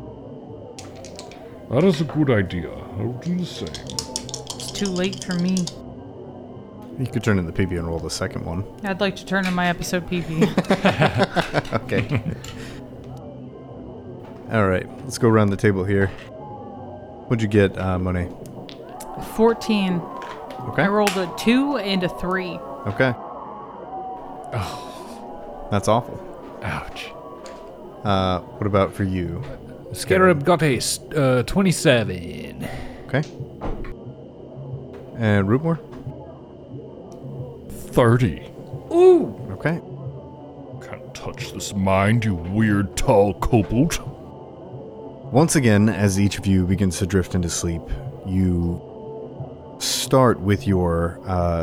That is a good idea. I'll do the same. It's too late for me. You could turn in the P P and roll the second one. I'd like to turn in my episode P P. Okay. All right, let's go around the table here. What'd you get, uh, Monet? fourteen. Okay. I rolled a two and a three. Okay. That's awful. Ouch. Uh, what about for you? Scarab got a s- uh, twenty-seven. Okay. And Rootmore? Thirty. Okay. Can't touch this mind, you weird tall kobold. Once again, as each of you begins to drift into sleep, you start with your uh,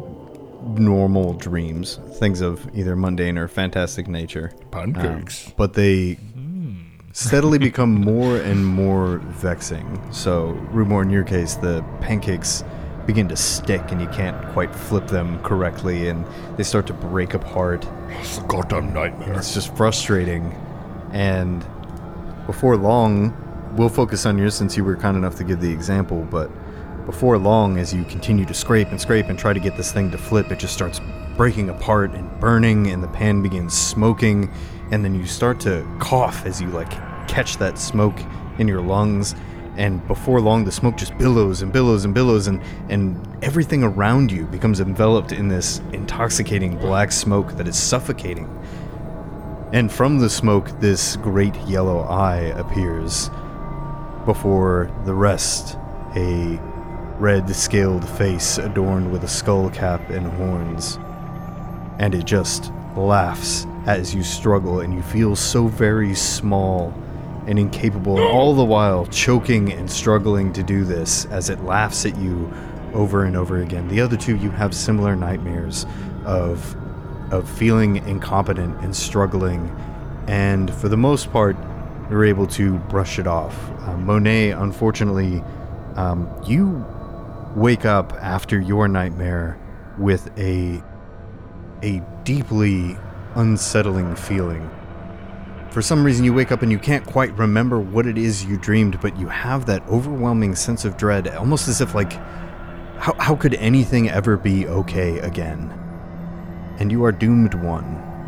normal dreams, things of either mundane or fantastic nature. Pancakes. Um, but they steadily become more and more vexing. So, Rootmore, in your case, the pancakes begin to stick and you can't quite flip them correctly, and they start to break apart. It's a goddamn nightmare. It's just frustrating. And before long, we'll focus on yours since you were kind enough to give the example, but before long, as you continue to scrape and scrape and try to get this thing to flip, it just starts breaking apart and burning, and the pan begins smoking, and then you start to cough as you like catch that smoke in your lungs, and before long the smoke just billows and billows and billows, and, and everything around you becomes enveloped in this intoxicating black smoke that is suffocating. And from the smoke, this great yellow eye appears. Before the rest, a red-scaled face adorned with a skull cap and horns. And it just laughs as you struggle, and you feel so very small and incapable, and all the while choking and struggling to do this as it laughs at you over and over again. The other two, you have similar nightmares of of feeling incompetent and struggling, and for the most part, you're able to brush it off. Uh, Monet, unfortunately, um, you wake up after your nightmare with a a deeply unsettling feeling. For some reason, you wake up and you can't quite remember what it is you dreamed, but you have that overwhelming sense of dread, almost as if like, how, how could anything ever be okay again? And you are doomed one.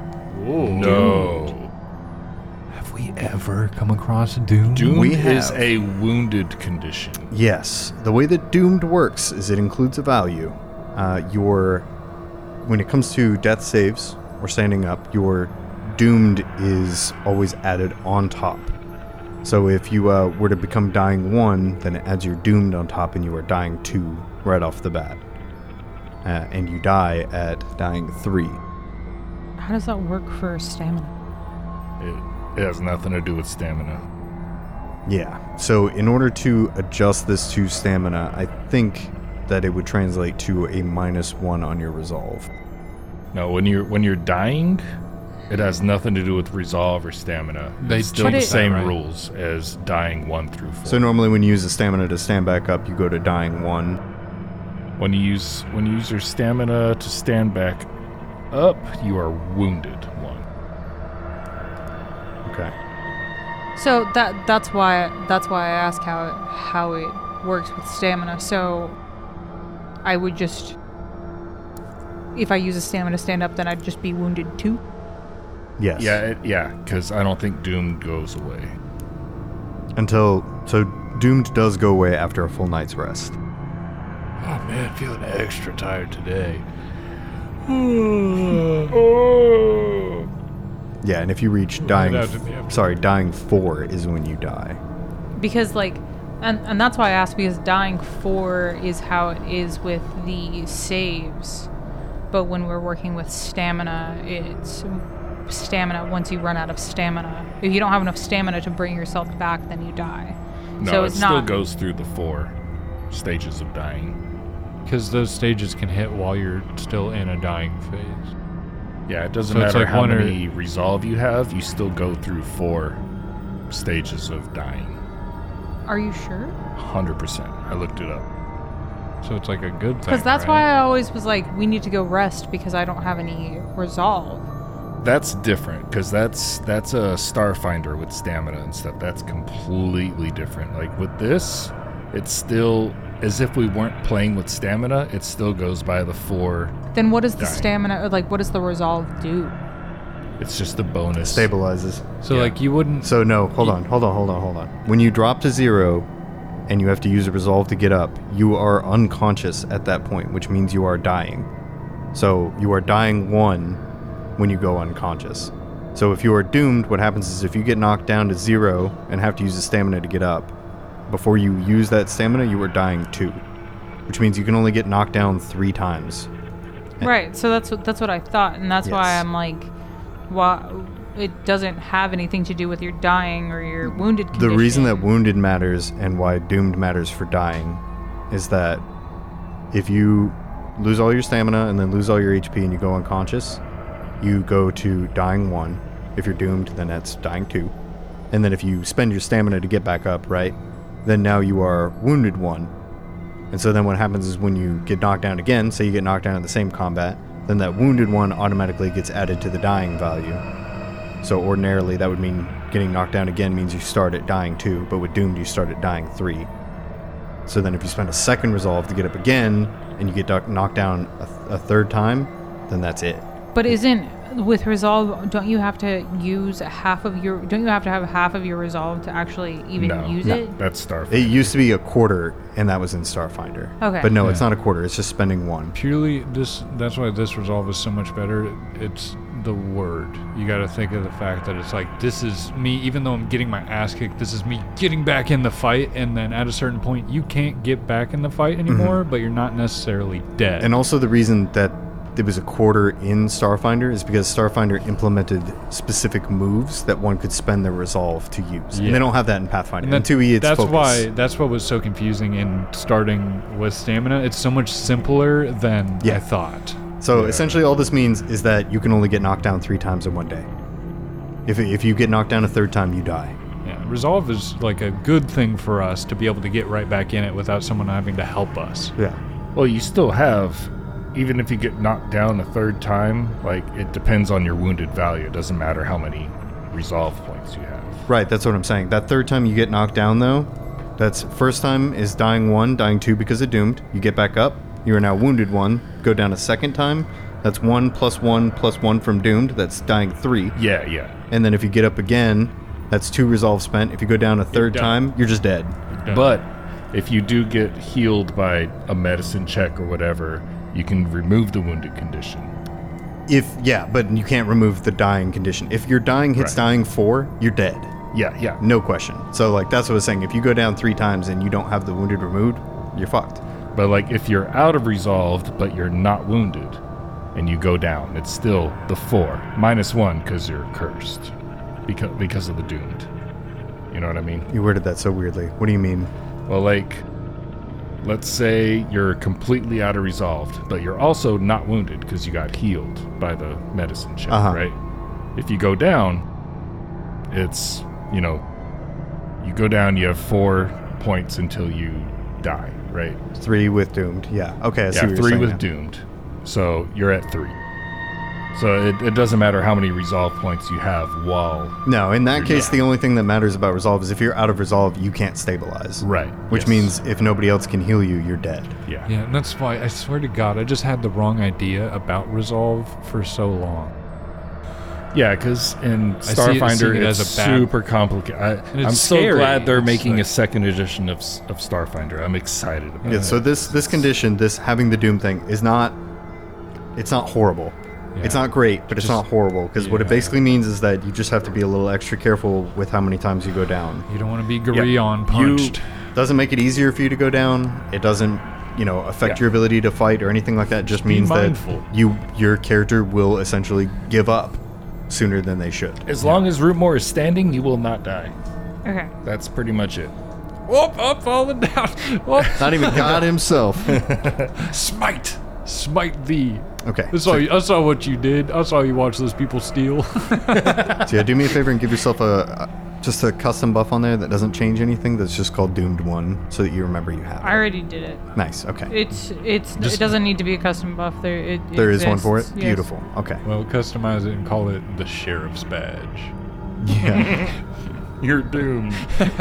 No. Have we ever come across Doom? Doomed We is have. a wounded condition. Yes, the way that doomed works is it includes a value. Uh, your, when it comes to death saves or standing up, your doomed is always added on top. So if you uh, were to become dying one, then it adds your doomed on top, and you are dying two right off the bat. Uh, and you die at dying three. How does that work for stamina? It, it has nothing to do with stamina. Yeah. So in order to adjust this to stamina, I think that it would translate to a minus one on your resolve. No, when you're when you're dying, it has nothing to do with resolve or stamina. They It's still But the it- same Right. rules as dying one through four. So normally when you use the stamina to stand back up, you go to dying one. when you use when you use your stamina to stand back up, you are wounded one. Okay. So that that's why that's why I ask how it, how it works with stamina. So I would just, if I use a stamina stand up, then I'd just be wounded too. Yes. Yeah, it, yeah, because I don't think Doom goes away. Until so, doomed does go away after a full night's rest. Oh man, feeling extra tired today. Yeah, and if you reach dying, out to me after sorry, dying four is when you die. Because like, and and that's why I asked, because dying four is how it is with the saves, but when we're working with stamina, it's stamina. Once you run out of stamina, if you don't have enough stamina to bring yourself back, then you die. No, so it it's still not goes through the four stages of dying. Because those stages can hit while you're still in a dying phase. Yeah, it doesn't So it's matter like how one or- many resolve you have, you still go through four stages of dying. Are you sure? one hundred percent. I looked it up. So it's like a good thing. Because that's right? why I always was like, we need to go rest because I don't have any resolve. That's different, because that's that's a Starfinder with stamina and stuff. That's completely different. Like with this, it's still as if we weren't playing with stamina. It still goes by the four. Then what does the Dying. stamina, or like, what does the resolve do? It's just a bonus. Stabilizes. So Yeah. like you wouldn't. So no, hold on, hold on, hold on, hold on. When you drop to zero and you have to use a resolve to get up, you are unconscious at that point, which means you are dying. So you are dying one when you go unconscious. So if you are doomed, what happens is if you get knocked down to zero and have to use the stamina to get up, before you use that stamina, you are dying two, which means you can only get knocked down three times. Right. So that's what that's what I thought, and that's why Yes. I'm like, why it doesn't have anything to do with your dying or your wounded condition. The reason that wounded matters and why doomed matters for dying is that if you lose all your stamina and then lose all your H P and you go unconscious, you go to dying one. If you're doomed, then that's dying two. And then if you spend your stamina to get back up, right, then now you are wounded one. And so then what happens is when you get knocked down again, say you get knocked down in the same combat, then that wounded one automatically gets added to the dying value. So ordinarily that would mean getting knocked down again means you start at dying two, but with doomed you start at dying three. So then if you spend a second resolve to get up again and you get doc- knocked down a, th- a third time, then that's it. But isn't with resolve? Don't you have to use half of your? Don't you have to have half of your resolve to actually even no, use No. it? That's Starfinder. It used to be a quarter, and that was in Starfinder. Okay. But no, Yeah. it's not a quarter. It's just spending one. Purely this. That's why this resolve is so much better. It's the word. You got to think of the fact that it's like, this is me, even though I'm getting my ass kicked, this is me getting back in the fight, and then at a certain point you can't get back in the fight anymore, Mm-hmm. but you're not necessarily dead. And also the reason that it was a quarter in Starfinder is because Starfinder implemented specific moves that one could spend their resolve to use. And Yeah. they don't have that in Pathfinder. And In that- two E, it's that's focus. why that's what was so confusing in starting with stamina. It's so much simpler than Yeah. I thought. So essentially all this means is that you can only get knocked down three times in one day. If, if you get knocked down a third time, you die. Yeah, resolve is like a good thing for us to be able to get right back in it without someone having to help us. Yeah. Well, you still have, even if you get knocked down a third time, like, it depends on your wounded value. It doesn't matter how many resolve points you have. Right, that's what I'm saying. That third time you get knocked down, though, that's first time is dying one, dying two because of doomed. You get back up. You are now wounded one. Go down a second time. That's one plus one plus one from doomed. That's dying three. Yeah, yeah. And then if you get up again, that's two resolve spent. If you go down a third done. time, you're just dead. Done. But if you do get healed by a medicine check or whatever, you can remove the wounded condition. If yeah, but you can't remove the dying condition. If your dying hits Right. dying four, you're dead. Yeah, yeah. No question. So like that's what I was saying. If you go down three times and you don't have the wounded removed, you're fucked. But like if you're out of resolved but you're not wounded and you go down, it's still the four minus one because you're cursed because because of the doomed. You know what I mean? You worded that so weirdly. What do you mean? Well, like, let's say you're completely out of resolved, but you're also not wounded because you got healed by the medicine check, Uh-huh. right? If you go down, it's, you know, you go down, you have four points until you die, right? Three with doomed. Yeah. Okay. I see Yeah, what you're three saying with now. doomed. So you're at three. So it, it doesn't matter how many resolve points you have while... No, in that case, Yeah. the only thing that matters about resolve is if you're out of resolve, you can't stabilize. Right. Which yes. means if nobody else can heal you, you're dead. Yeah. Yeah, and that's why I swear to God, I just had the wrong idea about resolve for so long. Yeah, because in see it- Starfinder, seeing it it's as a bad- super complicated. And it's I'm so scary. glad they're It's making a like- second edition of, S- of Starfinder. I'm excited about Yeah, it. so this this condition, this having the Doom thing, is not... It's not horrible. It's Yeah. not great, but it's Just- not horrible. Because what it yeah. basically means is that you just have to be a little extra careful with how many times you go down. You don't want to be Gurion punched. Doesn't make it easier for you to go down. It doesn't, you know, affect Yeah. your ability to fight or anything like that. It just be means that mindful. you your character will essentially give up sooner than they should. As long as Rootmore is standing, you will not die. Okay. That's pretty much it. Whoop, up, falling down. Whoop. Not even God himself. Smite. Smite thee. Okay. I saw, you, I saw what you did. I saw you watch those people steal. So yeah, do me a favor and give yourself a, a just a custom buff on there that doesn't change anything. That's just called Doomed One, so that you remember you have I it. already did it. Nice. Okay. It's it's Just- it doesn't need to be a custom buff. There it, it There is one for it. exists, yes. Beautiful. Okay. Well, customize it and call it the Sheriff's Badge. Yeah. You're doomed.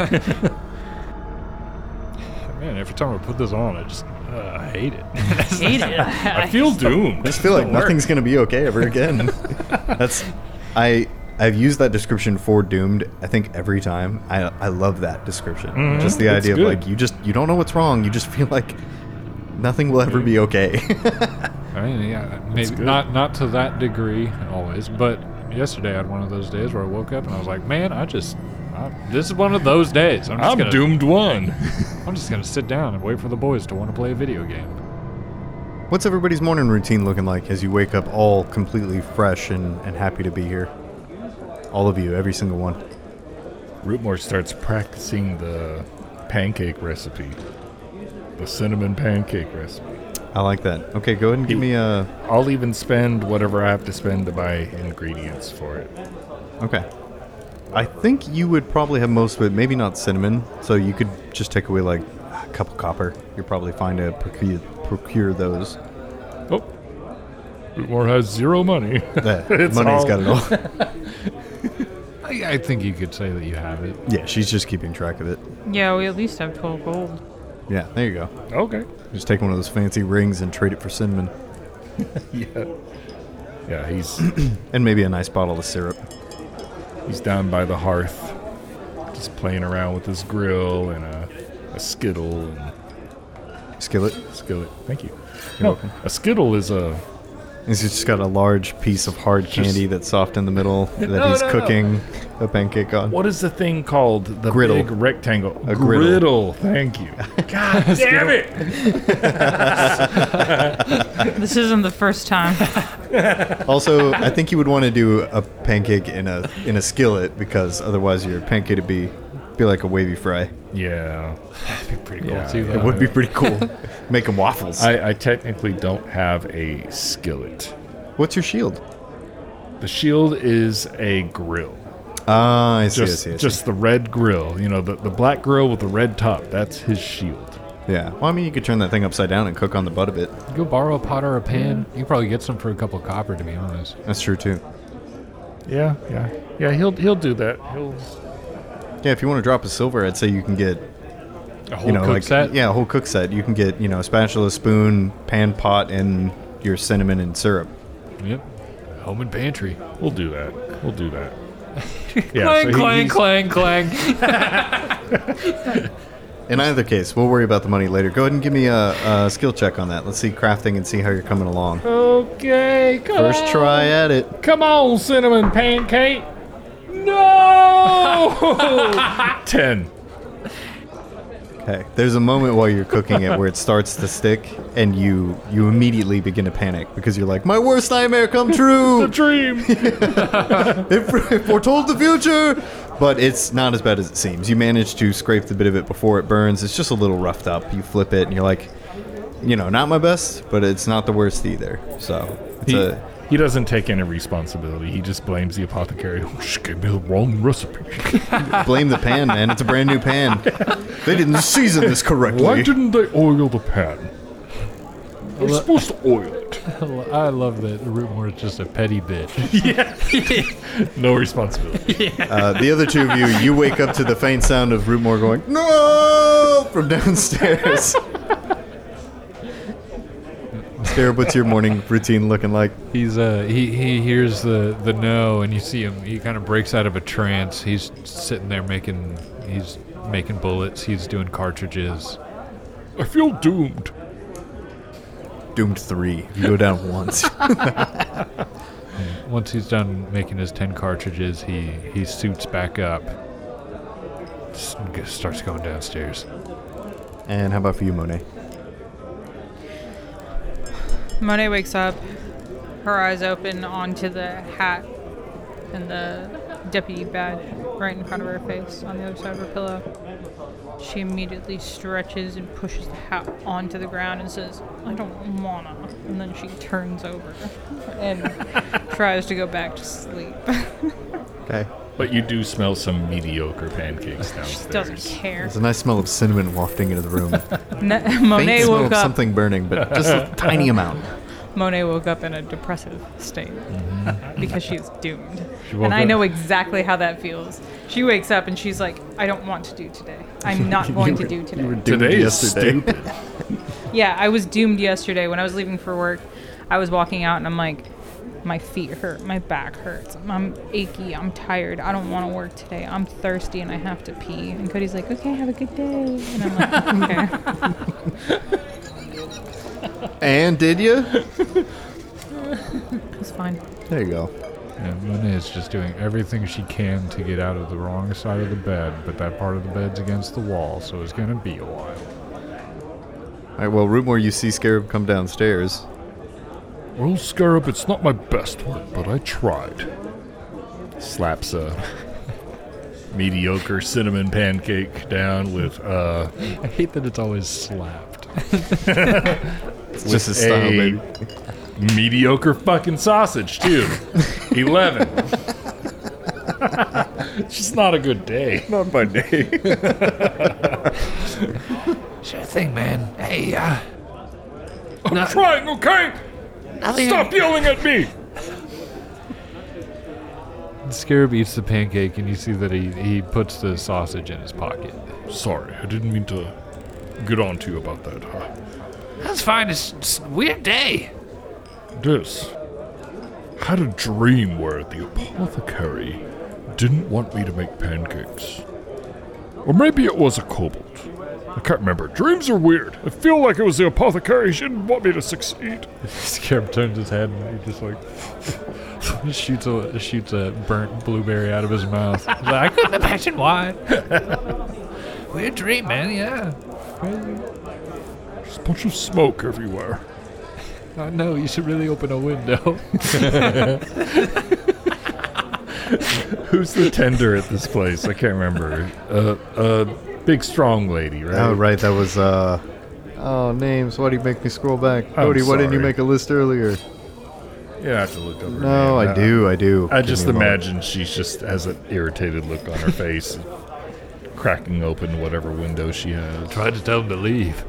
Man, every time I put this on, I just uh, I hate it. Hate it. I feel doomed. I just feel like nothing's gonna be okay ever again. That's I I've used that description for Doomed. I think every time. I I love that description. Just the It's idea of good. like you just you don't know what's wrong. You just feel like nothing will ever be okay. I mean, yeah, maybe good. not not to that degree always, but yesterday I had one of those days where I woke up and I was like, man, I just I, this is one of those days. I'm just I'm gonna, doomed one. I'm just gonna sit down and wait for the boys to want to play a video game. What's everybody's morning routine looking like as you wake up all completely fresh and, and happy to be here? All of you, every single one. Rootmore starts practicing the pancake recipe. The cinnamon pancake recipe. I like that. Okay, go ahead and give me a. I'll even spend whatever I have to spend to buy ingredients for it. Okay. I think you would probably have most of it, maybe not cinnamon, so you could just take away like a couple copper. You're probably fine to procure, procure those. Oh. Rootmore has zero money. Yeah, It's money's all- got it all. I, I think you could say that you have it. Yeah, she's just keeping track of it. Yeah, we at least have twelve gold. Yeah, there you go. Okay. Just take one of those fancy rings and trade it for cinnamon. Yeah. Yeah, he's And maybe a nice bottle of syrup. he's down by the hearth, just playing around with his grill and a, a skittle and Skillet. skillet. Thank you. You're No, welcome. a skittle is a He's just got a large piece of hard candy that's soft in the middle that No, he's no, no. cooking a pancake on. what is the thing called? The Griddle. big rectangle. A griddle. Thank you. God damn it! This isn't the first time. Also, I think you would want to do a pancake in a in a skillet because otherwise your pancake would be be like a wavy fry. Yeah. That'd be pretty cool Yeah, too. It though. would be pretty cool. Making waffles. I, I technically don't have a skillet. What's your shield? The shield is a grill. Ah, I see, I Just, see, I see. just the red grill. You know, the, the black grill with the red top. That's his shield. Yeah. Well, I mean, you could turn that thing upside down and cook on the butt of it. Go borrow a pot or a pan. You can probably get some for a couple copper, to be honest. That's true too. Yeah, yeah. Yeah, he'll he'll do that. He'll Yeah, if you want to drop a silver, I'd say you can get A whole you know cook like set. yeah, a whole cook set. You can get you know a spatula, spoon, pan, pot, and your cinnamon and syrup. Yep. Home and pantry. we'll do that. We'll do that. Yeah, clang, so he- clang, he's- clang, clang. In either case, we'll worry about the money later. Go ahead and give me a, a skill check on that. Let's see crafting and see how you're coming along. Okay, come First on. try at it. Come on, cinnamon pancake. No! Ten. Okay. There's a moment while you're cooking it where it starts to stick, and you you immediately begin to panic because you're like, my worst nightmare come The true. dream. it, it foretold the future. But it's not as bad as it seems. You manage to scrape the bit of it before it burns. It's just a little roughed up. You flip it, and you're like, you know, not my best, but it's not the worst either. So it's He, a. he doesn't take any responsibility. He just blames the apothecary. Oh, she gave me the wrong recipe. Blame the pan, man. It's a brand new pan. They didn't season this correctly. Why didn't they oil the pan? They're supposed to oil it. I love that Rootmore is just a petty bitch. No responsibility. Uh, the other two of you, you wake up to the faint sound of Rootmore going, no, from downstairs. Scarab, what's your morning routine looking like? He's uh he, he hears the, the no, and you see him. He kind of breaks out of a trance. He's sitting there making he's making bullets. He's doing cartridges. I feel doomed. Doomed three. You go down once. Once he's done making his ten cartridges, he he suits back up. S- Starts going downstairs. And how about for you, Monet? Monet wakes up, her eyes open onto the hat and the deputy badge right in front of her face on the other side of her pillow. She immediately stretches and pushes the hat onto the ground and says, I don't wanna. And then she turns over and tries to go back to sleep. Okay. But you do smell some mediocre pancakes She downstairs. doesn't care. There's a nice smell of cinnamon wafting into the room. Ne- Faint Monet smell woke of up. something burning, but just a tiny amount. Monet woke up in a depressive state because she's doomed. She woke And I up- know exactly how that feels. She wakes up and she's like, I don't want to do today. I'm not going to do today. You were doomed Today is yesterday. stupid. Yeah, I was doomed yesterday when I was leaving for work. I was walking out and I'm like, my feet hurt, my back hurts, I'm achy, I'm tired, I don't want to work today, I'm thirsty and I have to pee. And Cody's like, okay, have a good day. And I'm like, okay. And did you? It's fine. There you go. And Monet is just doing everything she can to get out of the wrong side of the bed, but that part of the bed's against the wall, so it's gonna be a while. All right, well, Rootmore, you see Scarab come downstairs. Well, Scarab, it's not my best work, but I tried. Slaps a mediocre cinnamon pancake down with uh I hate that it's always slapped. It's just a style, a baby. mediocre fucking sausage too. Eleven. It's just not a good day. Not my day. Sure thing, man. Hey, uh, I'm No- trying, okay? nothing. Stop yelling at me. Scarab eats the pancake, and you see that he, he puts the sausage in his pocket. Sorry, I didn't mean to get on to you about that. Huh? That's fine. It's, it's a weird day. This. Had a dream where the apothecary didn't want me to make pancakes. Or maybe it was a kobold. I can't remember. Dreams are weird. I feel like it was the apothecary. She didn't want me to succeed. Scarab turns his head, and he just like shoots a shoots a burnt blueberry out of his mouth. But I couldn't imagine why. Weird dream, man. Yeah. Just a bunch of smoke everywhere. I know, you should really open a window. Who's the tender at this place? I can't remember. Uh, uh, big strong lady, right? Oh, right, that was, uh... Oh, names. Why do you make me scroll back? Cody, why didn't you sorry. make a list earlier? You have to look over. No, I do, I do. I Give just me a moment. imagine she's just has an irritated look on her face, cracking open whatever window she has. Tried to tell him to leave.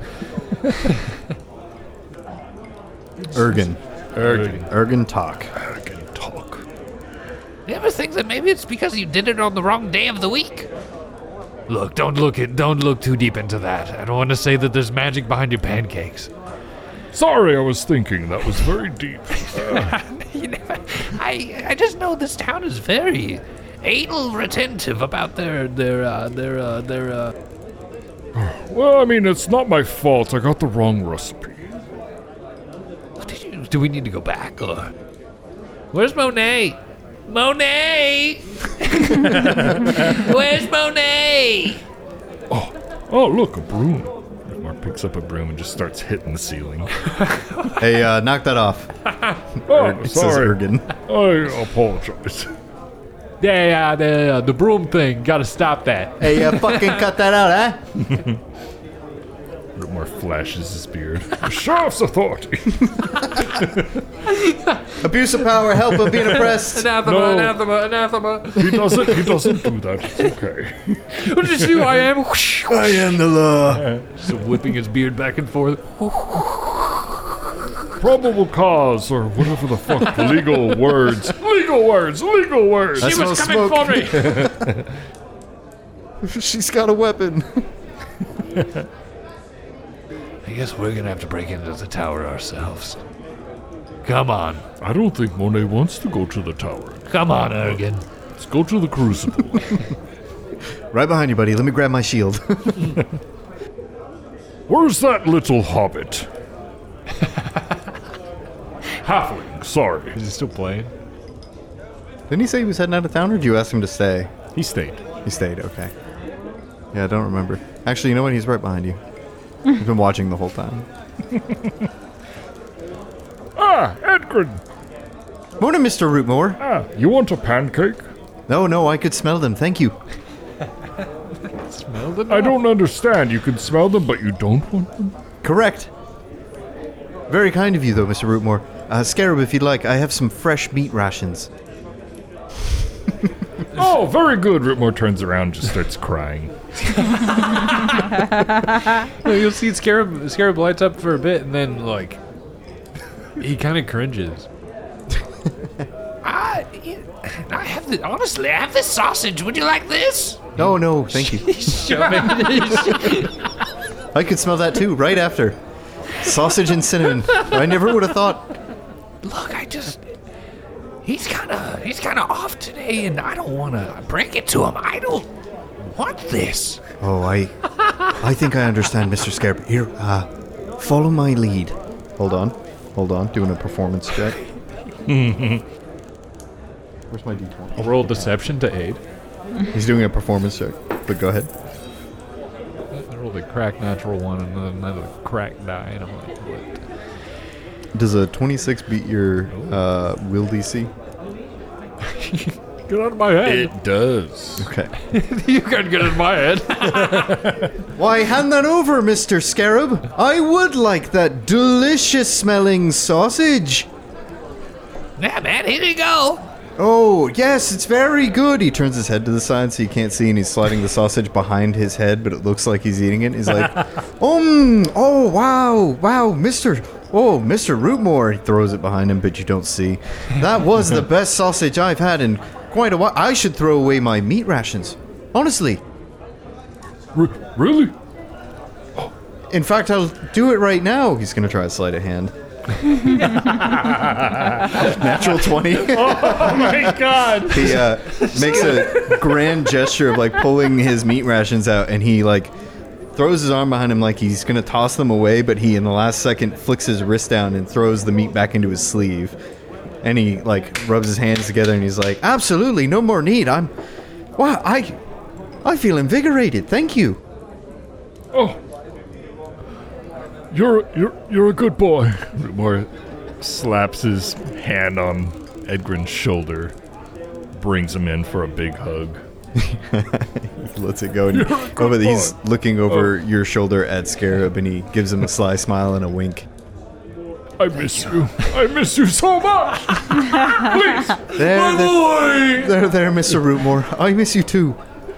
Ergen. Ergen. Ergen talk. Ergen talk. You ever think that maybe it's because you did it on the wrong day of the week? Look, don't look it. Don't look too deep into that. I don't want to say that there's magic behind your pancakes. Sorry, I was thinking that was very deep. You know, I I just know this town is very anal retentive about their their uh, their uh, their. Uh, Well, I mean, it's not my fault. I got the wrong recipe. what did you? Do we need to go back or? Where's Monet? Monet! Where's Monet? Oh, look, a broom. Mark picks up a broom and just starts hitting the ceiling. Hey, uh, knock that off. Oh, It says sorry. Ergen. I apologize. Yeah, yeah, the, the broom thing. Gotta stop that. Hey, uh, fucking cut that out, huh? More flashes his beard. The sheriff's authority. Abuse of power, help of being oppressed. Anathema, No. anathema, anathema. He doesn't. He doesn't do that. It's okay. What did you? I am. I am the law. Just whipping his beard back and forth. probable cause, or whatever the fuck, legal words. Legal words, legal words. I She was smell coming smoke. for me. She's got a weapon. I guess we're gonna have to break into the tower ourselves. Come on. I don't think Monet wants to go to the tower. Come on, Ergen. Let's go to the crucible. Right behind you, buddy. Let me grab my shield. Where's that little hobbit? Halfling, sorry. Is he still playing? Didn't he say he was heading out of town, or did you ask him to stay? He stayed. He stayed, okay. Yeah, I don't remember. Actually, you know what? He's right behind you. He's been watching the whole time. Ah, Edgren. Morning, Mister Rootmore. Ah, you want a pancake? No, no, I could smell them. Thank you. Smelled it? I don't understand. You can smell them, but you don't want them? Correct. Very kind of you, though, Mister Rootmore. Uh, Scarab, if you'd like, I have some fresh meat rations. Oh, very good. Rootmore turns around and just starts crying. No, you'll see Scarab, Scarab lights up for a bit, and then, like, he kind of cringes. I, I have the, honestly, I have this sausage. Would you like this? No, no, thank you. I could smell that, too, right after. Sausage and cinnamon. I never would have thought. Look, I just, he's kind of, he's kind of off today, and I don't want to break it to him. I don't want this. Oh, I... I think I understand, Mister Scarab. Here, uh, follow my lead. Hold on. Hold on. Doing a performance check. Where's my D twenty? I'll roll deception to aid. He's doing a performance check, but go ahead. I rolled a crack natural one and then another crack die, and I'm like, what? Does a twenty-six beat your uh, will D C? Get out of my head. It does. Okay. You can't get in my head. Why, hand that over, Mister Scarab. I would like that delicious-smelling sausage. Yeah, man, here you go. Oh, yes, it's very good. He turns his head to the side so you can't see, and he's sliding the sausage behind his head, but it looks like he's eating it. He's like, um, oh, wow, wow, Mister Oh, Mister Rootmore. He throws it behind him, but you don't see. That was the best sausage I've had in quite a while. I should throw away my meat rations. Honestly. R- really? In fact, I'll do it right now. He's going to try to slide a hand. Natural twenty. Oh my god! He uh, makes a grand gesture of like pulling his meat rations out, and he like throws his arm behind him like he's gonna toss them away, but he in the last second flicks his wrist down and throws the meat back into his sleeve. And he like rubs his hands together and he's like, absolutely, no more need. I'm wow, I I feel invigorated. Thank you. Oh. You're you're you're a good boy. Rootmore slaps his hand on Edgren's shoulder, brings him in for a big hug. He lets it go, and You're a good over the, he's boy. looking over your shoulder at Scarab, and he gives him a sly smile and a wink. I miss you. I miss you so much. Please, There, my there, boy. there, there, Mister Rootmore. I miss you too.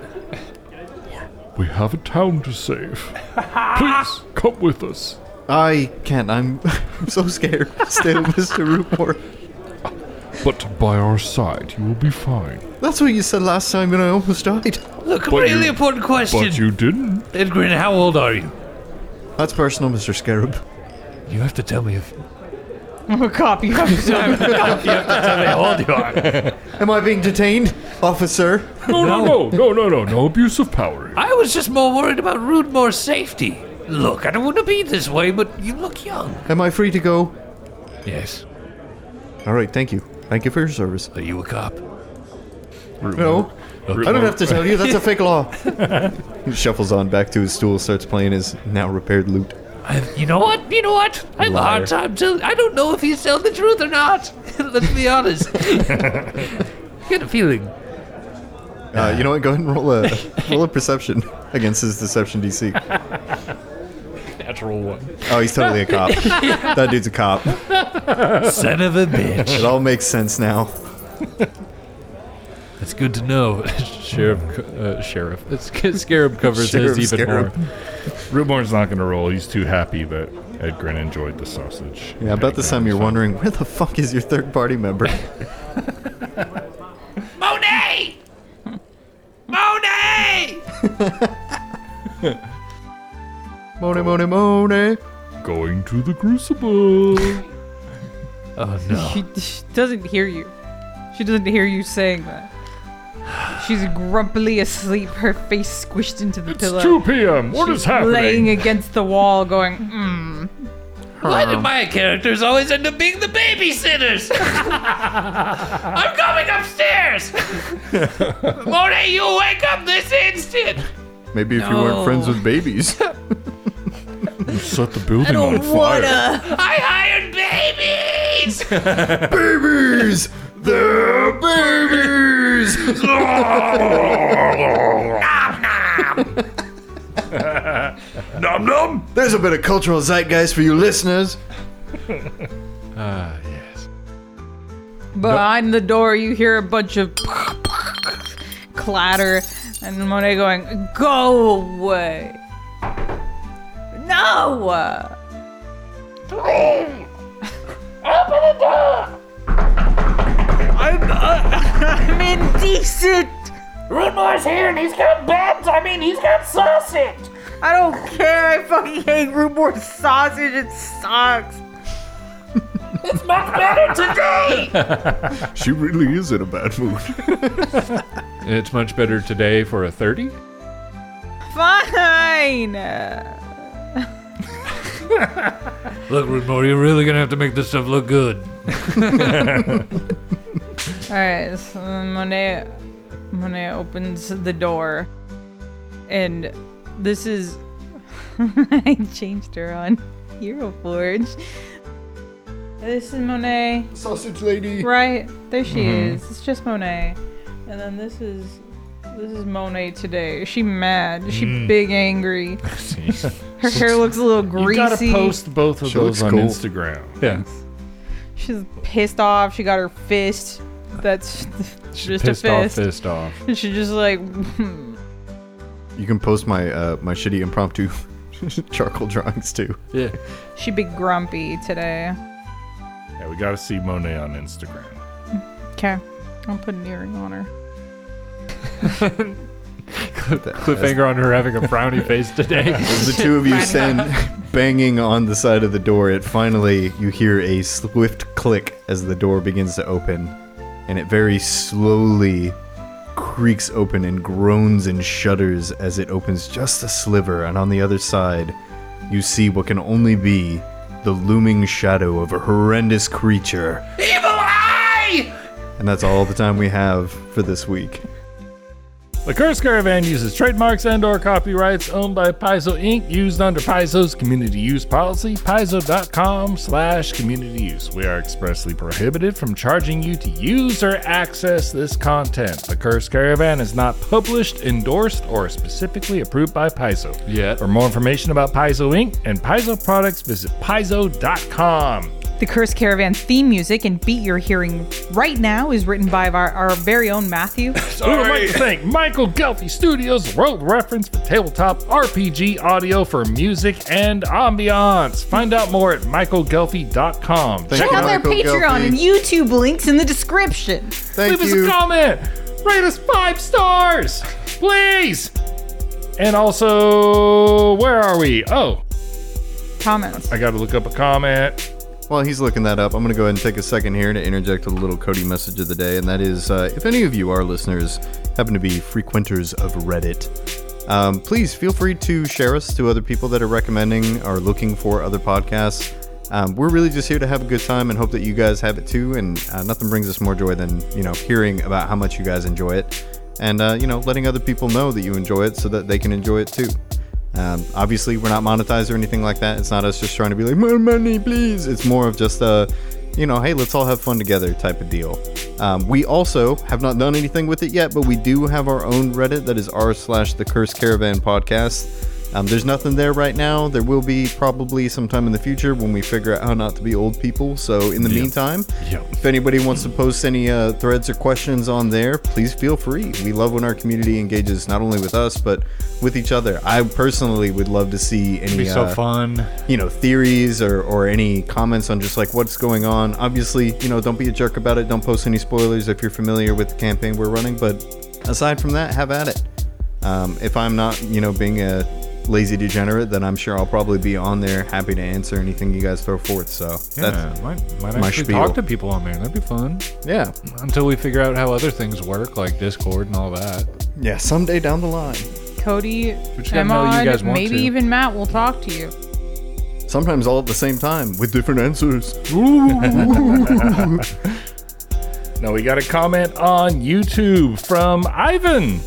We have a town to save. Please come with us. I can't. I'm, I'm so scared. Still, Mister Rootmore. But by our side, you will be fine. That's what you said last time when I almost died. Look, a But really you- important question. But you didn't. Edgren, how old are you? That's personal, Mister Scarab. You have to tell me if. Oh, cop, you have to tell me. You have to tell me how old you are. Am I being detained, officer? No, no, no, no, no, no, no abuse of power. I was just more worried about Rootmore's safety. Look, I don't want to be this way, but you look young. Am I free to go? Yes. All right, thank you. Thank you for your service. Are you a cop? No, I don't have to tell you. That's a fake law. He shuffles on back to his stool, starts playing his now repaired lute. I, you know what? You know what? I have a Liar. hard time telling. I don't know if he's telling the truth or not. Let's be honest. Get a feeling. Uh, you know what? Go ahead and roll a roll a perception against his deception D C. Natural one. Oh, he's totally a cop. That dude's a cop. Son of a bitch. It all makes sense now. That's good to know. Sheriff, co- uh, sheriff. It's, Scarab covers Sheriff his even Scarab. more. Rootmore's not going to roll. He's too happy that Edgren enjoyed the sausage. Yeah, about this time you're wondering, where the fuck is your third party member? Monet! Monet! Monet, Monet, Monet. Going to the crucible. Oh no. She, she doesn't hear you. She doesn't hear you saying that. She's grumpily asleep, her face squished into the It's pillow. two p.m. What She's is happening? laying against the wall, going, mm. Why do my characters always end up being the babysitters? I'm coming upstairs! Monet, you wake up this instant! Maybe if you No. weren't friends with babies. You set the building on fire. I hired babies! Babies! They're babies! Nom nom. There's a bit of cultural zeitgeist for you listeners. Ah, yes. Behind the door, you hear a bunch of clatter, and Monet going, "Go away! No!" Open the door! I'm, uh, I'm indecent. Rootmore's here and he's got beds. I mean, he's got sausage. I don't care. I fucking hate Rootmore sausage. It sucks. It's much better today. She really is in a bad mood. It's much better today for a thirty? Fine. Look, Rootmore, you're really gonna have to make this stuff look good. All right, so Monet, Monet opens the door, and this is I changed her on Hero Forge. This is Monet, Sausage lady. right there. She is. It's just Monet, and then this is this is Monet today. She mad. She big angry. Her hair looks a little greasy. You gotta post both of She those looks on cool. Instagram. Yeah. She's pissed off. She got her fist. That's just a Pissed off, fist. pissed off. And she just like. You can post my uh, my shitty impromptu charcoal drawings too. Yeah. She be grumpy today. Yeah, we gotta see Monet on Instagram. Okay. I'll put an earring on her. Cliffhanger on her having a frowny face today. As the two of you stand banging on the side of the door, it finally, you hear a swift click as the door begins to open, and it very slowly creaks open and groans and shudders as it opens just a sliver, and on the other side, you see what can only be the looming shadow of a horrendous creature. Evil eye! And that's all the time we have for this week. The Curse Caravan uses trademarks and or copyrights owned by Paizo Incorporated, used under Paizo's community use policy, paizo.com slash community use. We are expressly prohibited from charging you to use or access this content. The Curse Caravan is not published, endorsed, or specifically approved by Paizo. Yet. For more information about Paizo Incorporated and Paizo products, visit paizo dot com. The Curse Caravan theme music and beat you're hearing right now is written by our, our very own Matthew. We would like to thank Michael Gelfie Studios, World Reference for tabletop R P G audio for music and ambiance. Find out more at michael gelfie dot com. Thank Check you, out their Michael Patreon Gelfie. and YouTube links in the description. Thank Leave you. us a comment. Rate us five stars, please. And also, where are we? Oh, Comments. I got to look up a comment. While he's looking that up, I'm going to go ahead and take a second here to interject with a little Cody message of the day, and that is, uh, if any of you, our listeners, happen to be frequenters of Reddit, um, please feel free to share us to other people that are recommending or looking for other podcasts. Um, we're really just here to have a good time and hope that you guys have it too, and uh, nothing brings us more joy than, you know, hearing about how much you guys enjoy it, and, uh, you know, letting other people know that you enjoy it so that they can enjoy it too. Um, obviously, we're not monetized or anything like that. It's not us just trying to be like, more money, please. It's more of just a, you know, hey, let's all have fun together type of deal. Um, we also have not done anything with it yet, but we do have our own Reddit that is r slash the Curse Caravan podcast. Um, there's nothing there right now. There will be probably sometime in the future when we figure out how not to be old people. So in the Yep. meantime, Yep. if anybody wants to post any uh, threads or questions on there, please feel free. We love when our community engages not only with us, but with each other. I personally would love to see any It'd be so uh, fun. you know, theories or, or any comments on just like what's going on. Obviously, you know, don't be a jerk about it. Don't post any spoilers if you're familiar with the campaign we're running. But aside from that, have at it. Um, if I'm not, you know, being a lazy degenerate, then I'm sure I'll probably be on there happy to answer anything you guys throw forth. So Yeah, that's, might, might my actually spiel. talk to people on there. That'd be fun. yeah. Until we figure out how other things work, like Discord and all that. Yeah, someday down the line. Cody, But you gotta know you Emma, guys want maybe to. even Matt will talk to you. Sometimes all at the same time with different answers. Now we got a comment on YouTube from Ivan.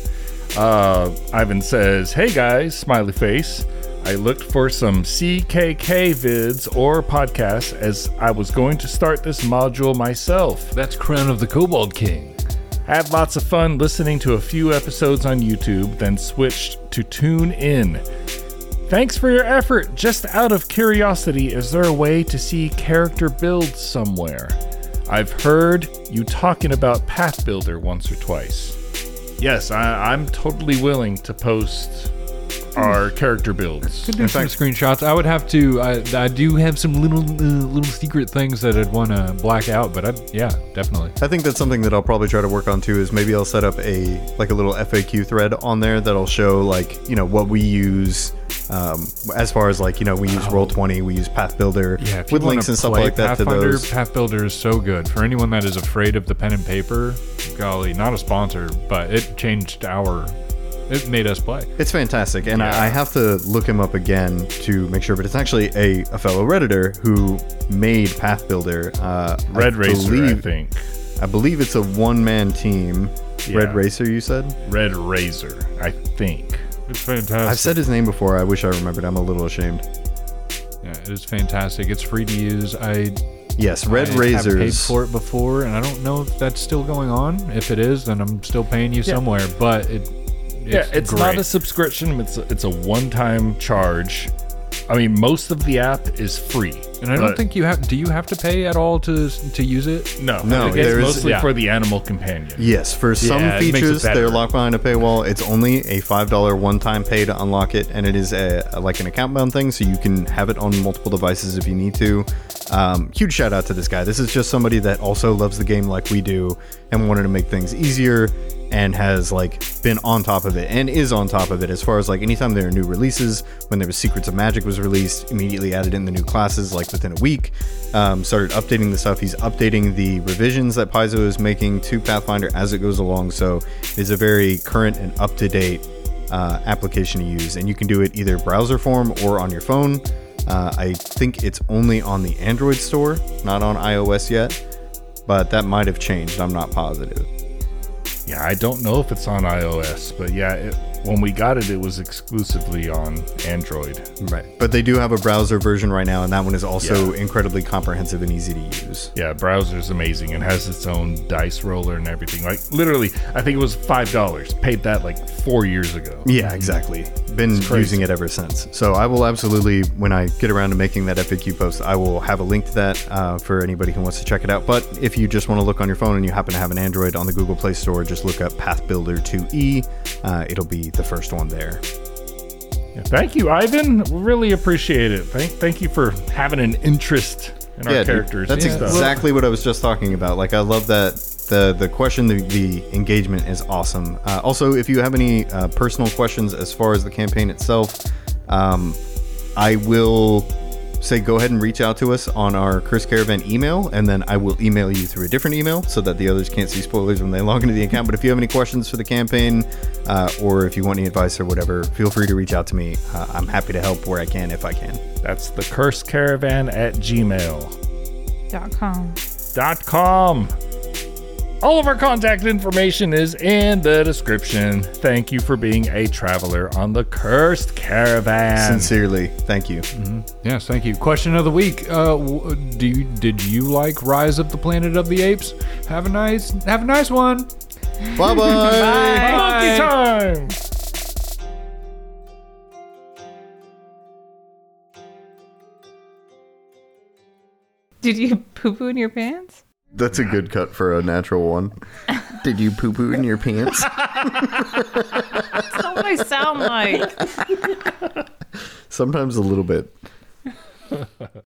Uh, Ivan says, "Hey guys, smiley face. I looked for some C K K vids or podcasts as I was going to start this module myself. That's Crown of the Kobold King. Had lots of fun listening to a few episodes on YouTube, then switched to Tune In. Thanks for your effort. Just out of curiosity, is there a way to see character builds somewhere? I've heard you talking about Path Builder once or twice." Yes, I, I'm totally willing to post our character builds. Could do some screenshots. I would have to. I, I do have some little uh, little secret things that I'd want to black out, but I yeah, definitely. I think that's something that I'll probably try to work on too. Is maybe I'll set up a like a little F A Q thread on there that'll show like you know what we use um, as far as like you know we use Roll twenty, we use Path Builder Yeah, if you with wanna links and stuff play like that to Pathfinder, those. Path Builder is so good for anyone that is afraid of the pen and paper. Golly, not a sponsor, but it changed our. It made us play. It's fantastic, and I, I have to look him up again to make sure. But it's actually a, a fellow Redditor who made Path Builder. Uh, Red I Racer, believe, I think. I believe it's a one-man team. Yeah. Red Racer, you said? Red Razor, I think. It's fantastic. I've said his name before. I wish I remembered. I'm a little ashamed. Yeah, it is fantastic. It's free to use. I Yes, Red I have paid Razors. for it before, and I don't know if that's still going on. If it is, then I'm still paying you somewhere. But it. It's Yeah, it's great. not a subscription. It's a, it's a one-time charge. I mean, most of the app is free. And I don't but- think you have. Do you have to pay at all to to use it? No, No, it's there is- mostly yeah. for the animal companion. Yes, for some Yeah, it makes it features, better. they're locked behind a paywall. It's only a five dollar one-time pay to unlock it, and it is a, like an account-bound thing, so you can have it on multiple devices if you need to. Um, huge shout out to this guy. This is just somebody that also loves the game like we do and wanted to make things easier and has like been on top of it and is on top of it as far as like anytime there are new releases. When there was Secrets of Magic was released, immediately added in the new classes like within a week. Um, started updating the stuff. He's updating the revisions that Paizo is making to Pathfinder as it goes along. So it's a very current and up-to-date uh, application to use, and you can do it either browser form or on your phone. Uh, I think it's only on the Android store, not on iOS yet, but that might have changed. I'm not positive. Yeah, I don't know if it's on iOS, but yeah, it, when we got it, it was exclusively on Android. Right. But they do have a browser version right now, and that one is also Yeah. incredibly comprehensive and easy to use. Yeah, browser's amazing and has its own dice roller and everything. Like literally, I think it was five dollars. Paid that like four years ago. Yeah, exactly. Been It's crazy. using it ever since. So I will absolutely, when I get around to making that F A Q post, I will have a link to that uh, for anybody who wants to check it out. But if you just want to look on your phone and you happen to have an Android on the Google Play Store, just look up Path Builder two E. Uh, it'll be the first one there. Yeah, thank you, Ivan. We really appreciate it. Thank thank you for having an interest in our Yeah, dude, characters. that's and stuff. exactly what I was just talking about. Like, I love that the the question, the, the engagement is awesome. Uh, also, if you have any uh, personal questions as far as the campaign itself, um, I will say go ahead and reach out to us on our Curse Caravan email, and then I will email you through a different email so that the others can't see spoilers when they log into the account. But if you have any questions for the campaign, uh, or if you want any advice or whatever, feel free to reach out to me. Uh, I'm happy to help where I can if I can. That's the Curse Caravan at gmail Dot com. dot com. All of our contact information is in the description. Thank you for being a traveler on the Cursed Caravan. Sincerely, thank you. Yes, thank you. Question of the week: uh, w- Do you, did you like Rise of the Planet of the Apes? Have a nice, have a nice one. Bye-bye. Monkey time! Did you poo poo in your pants? That's a good cut for a natural one. Did you poo poo in your pants? That's not what I sound like. Sometimes a little bit.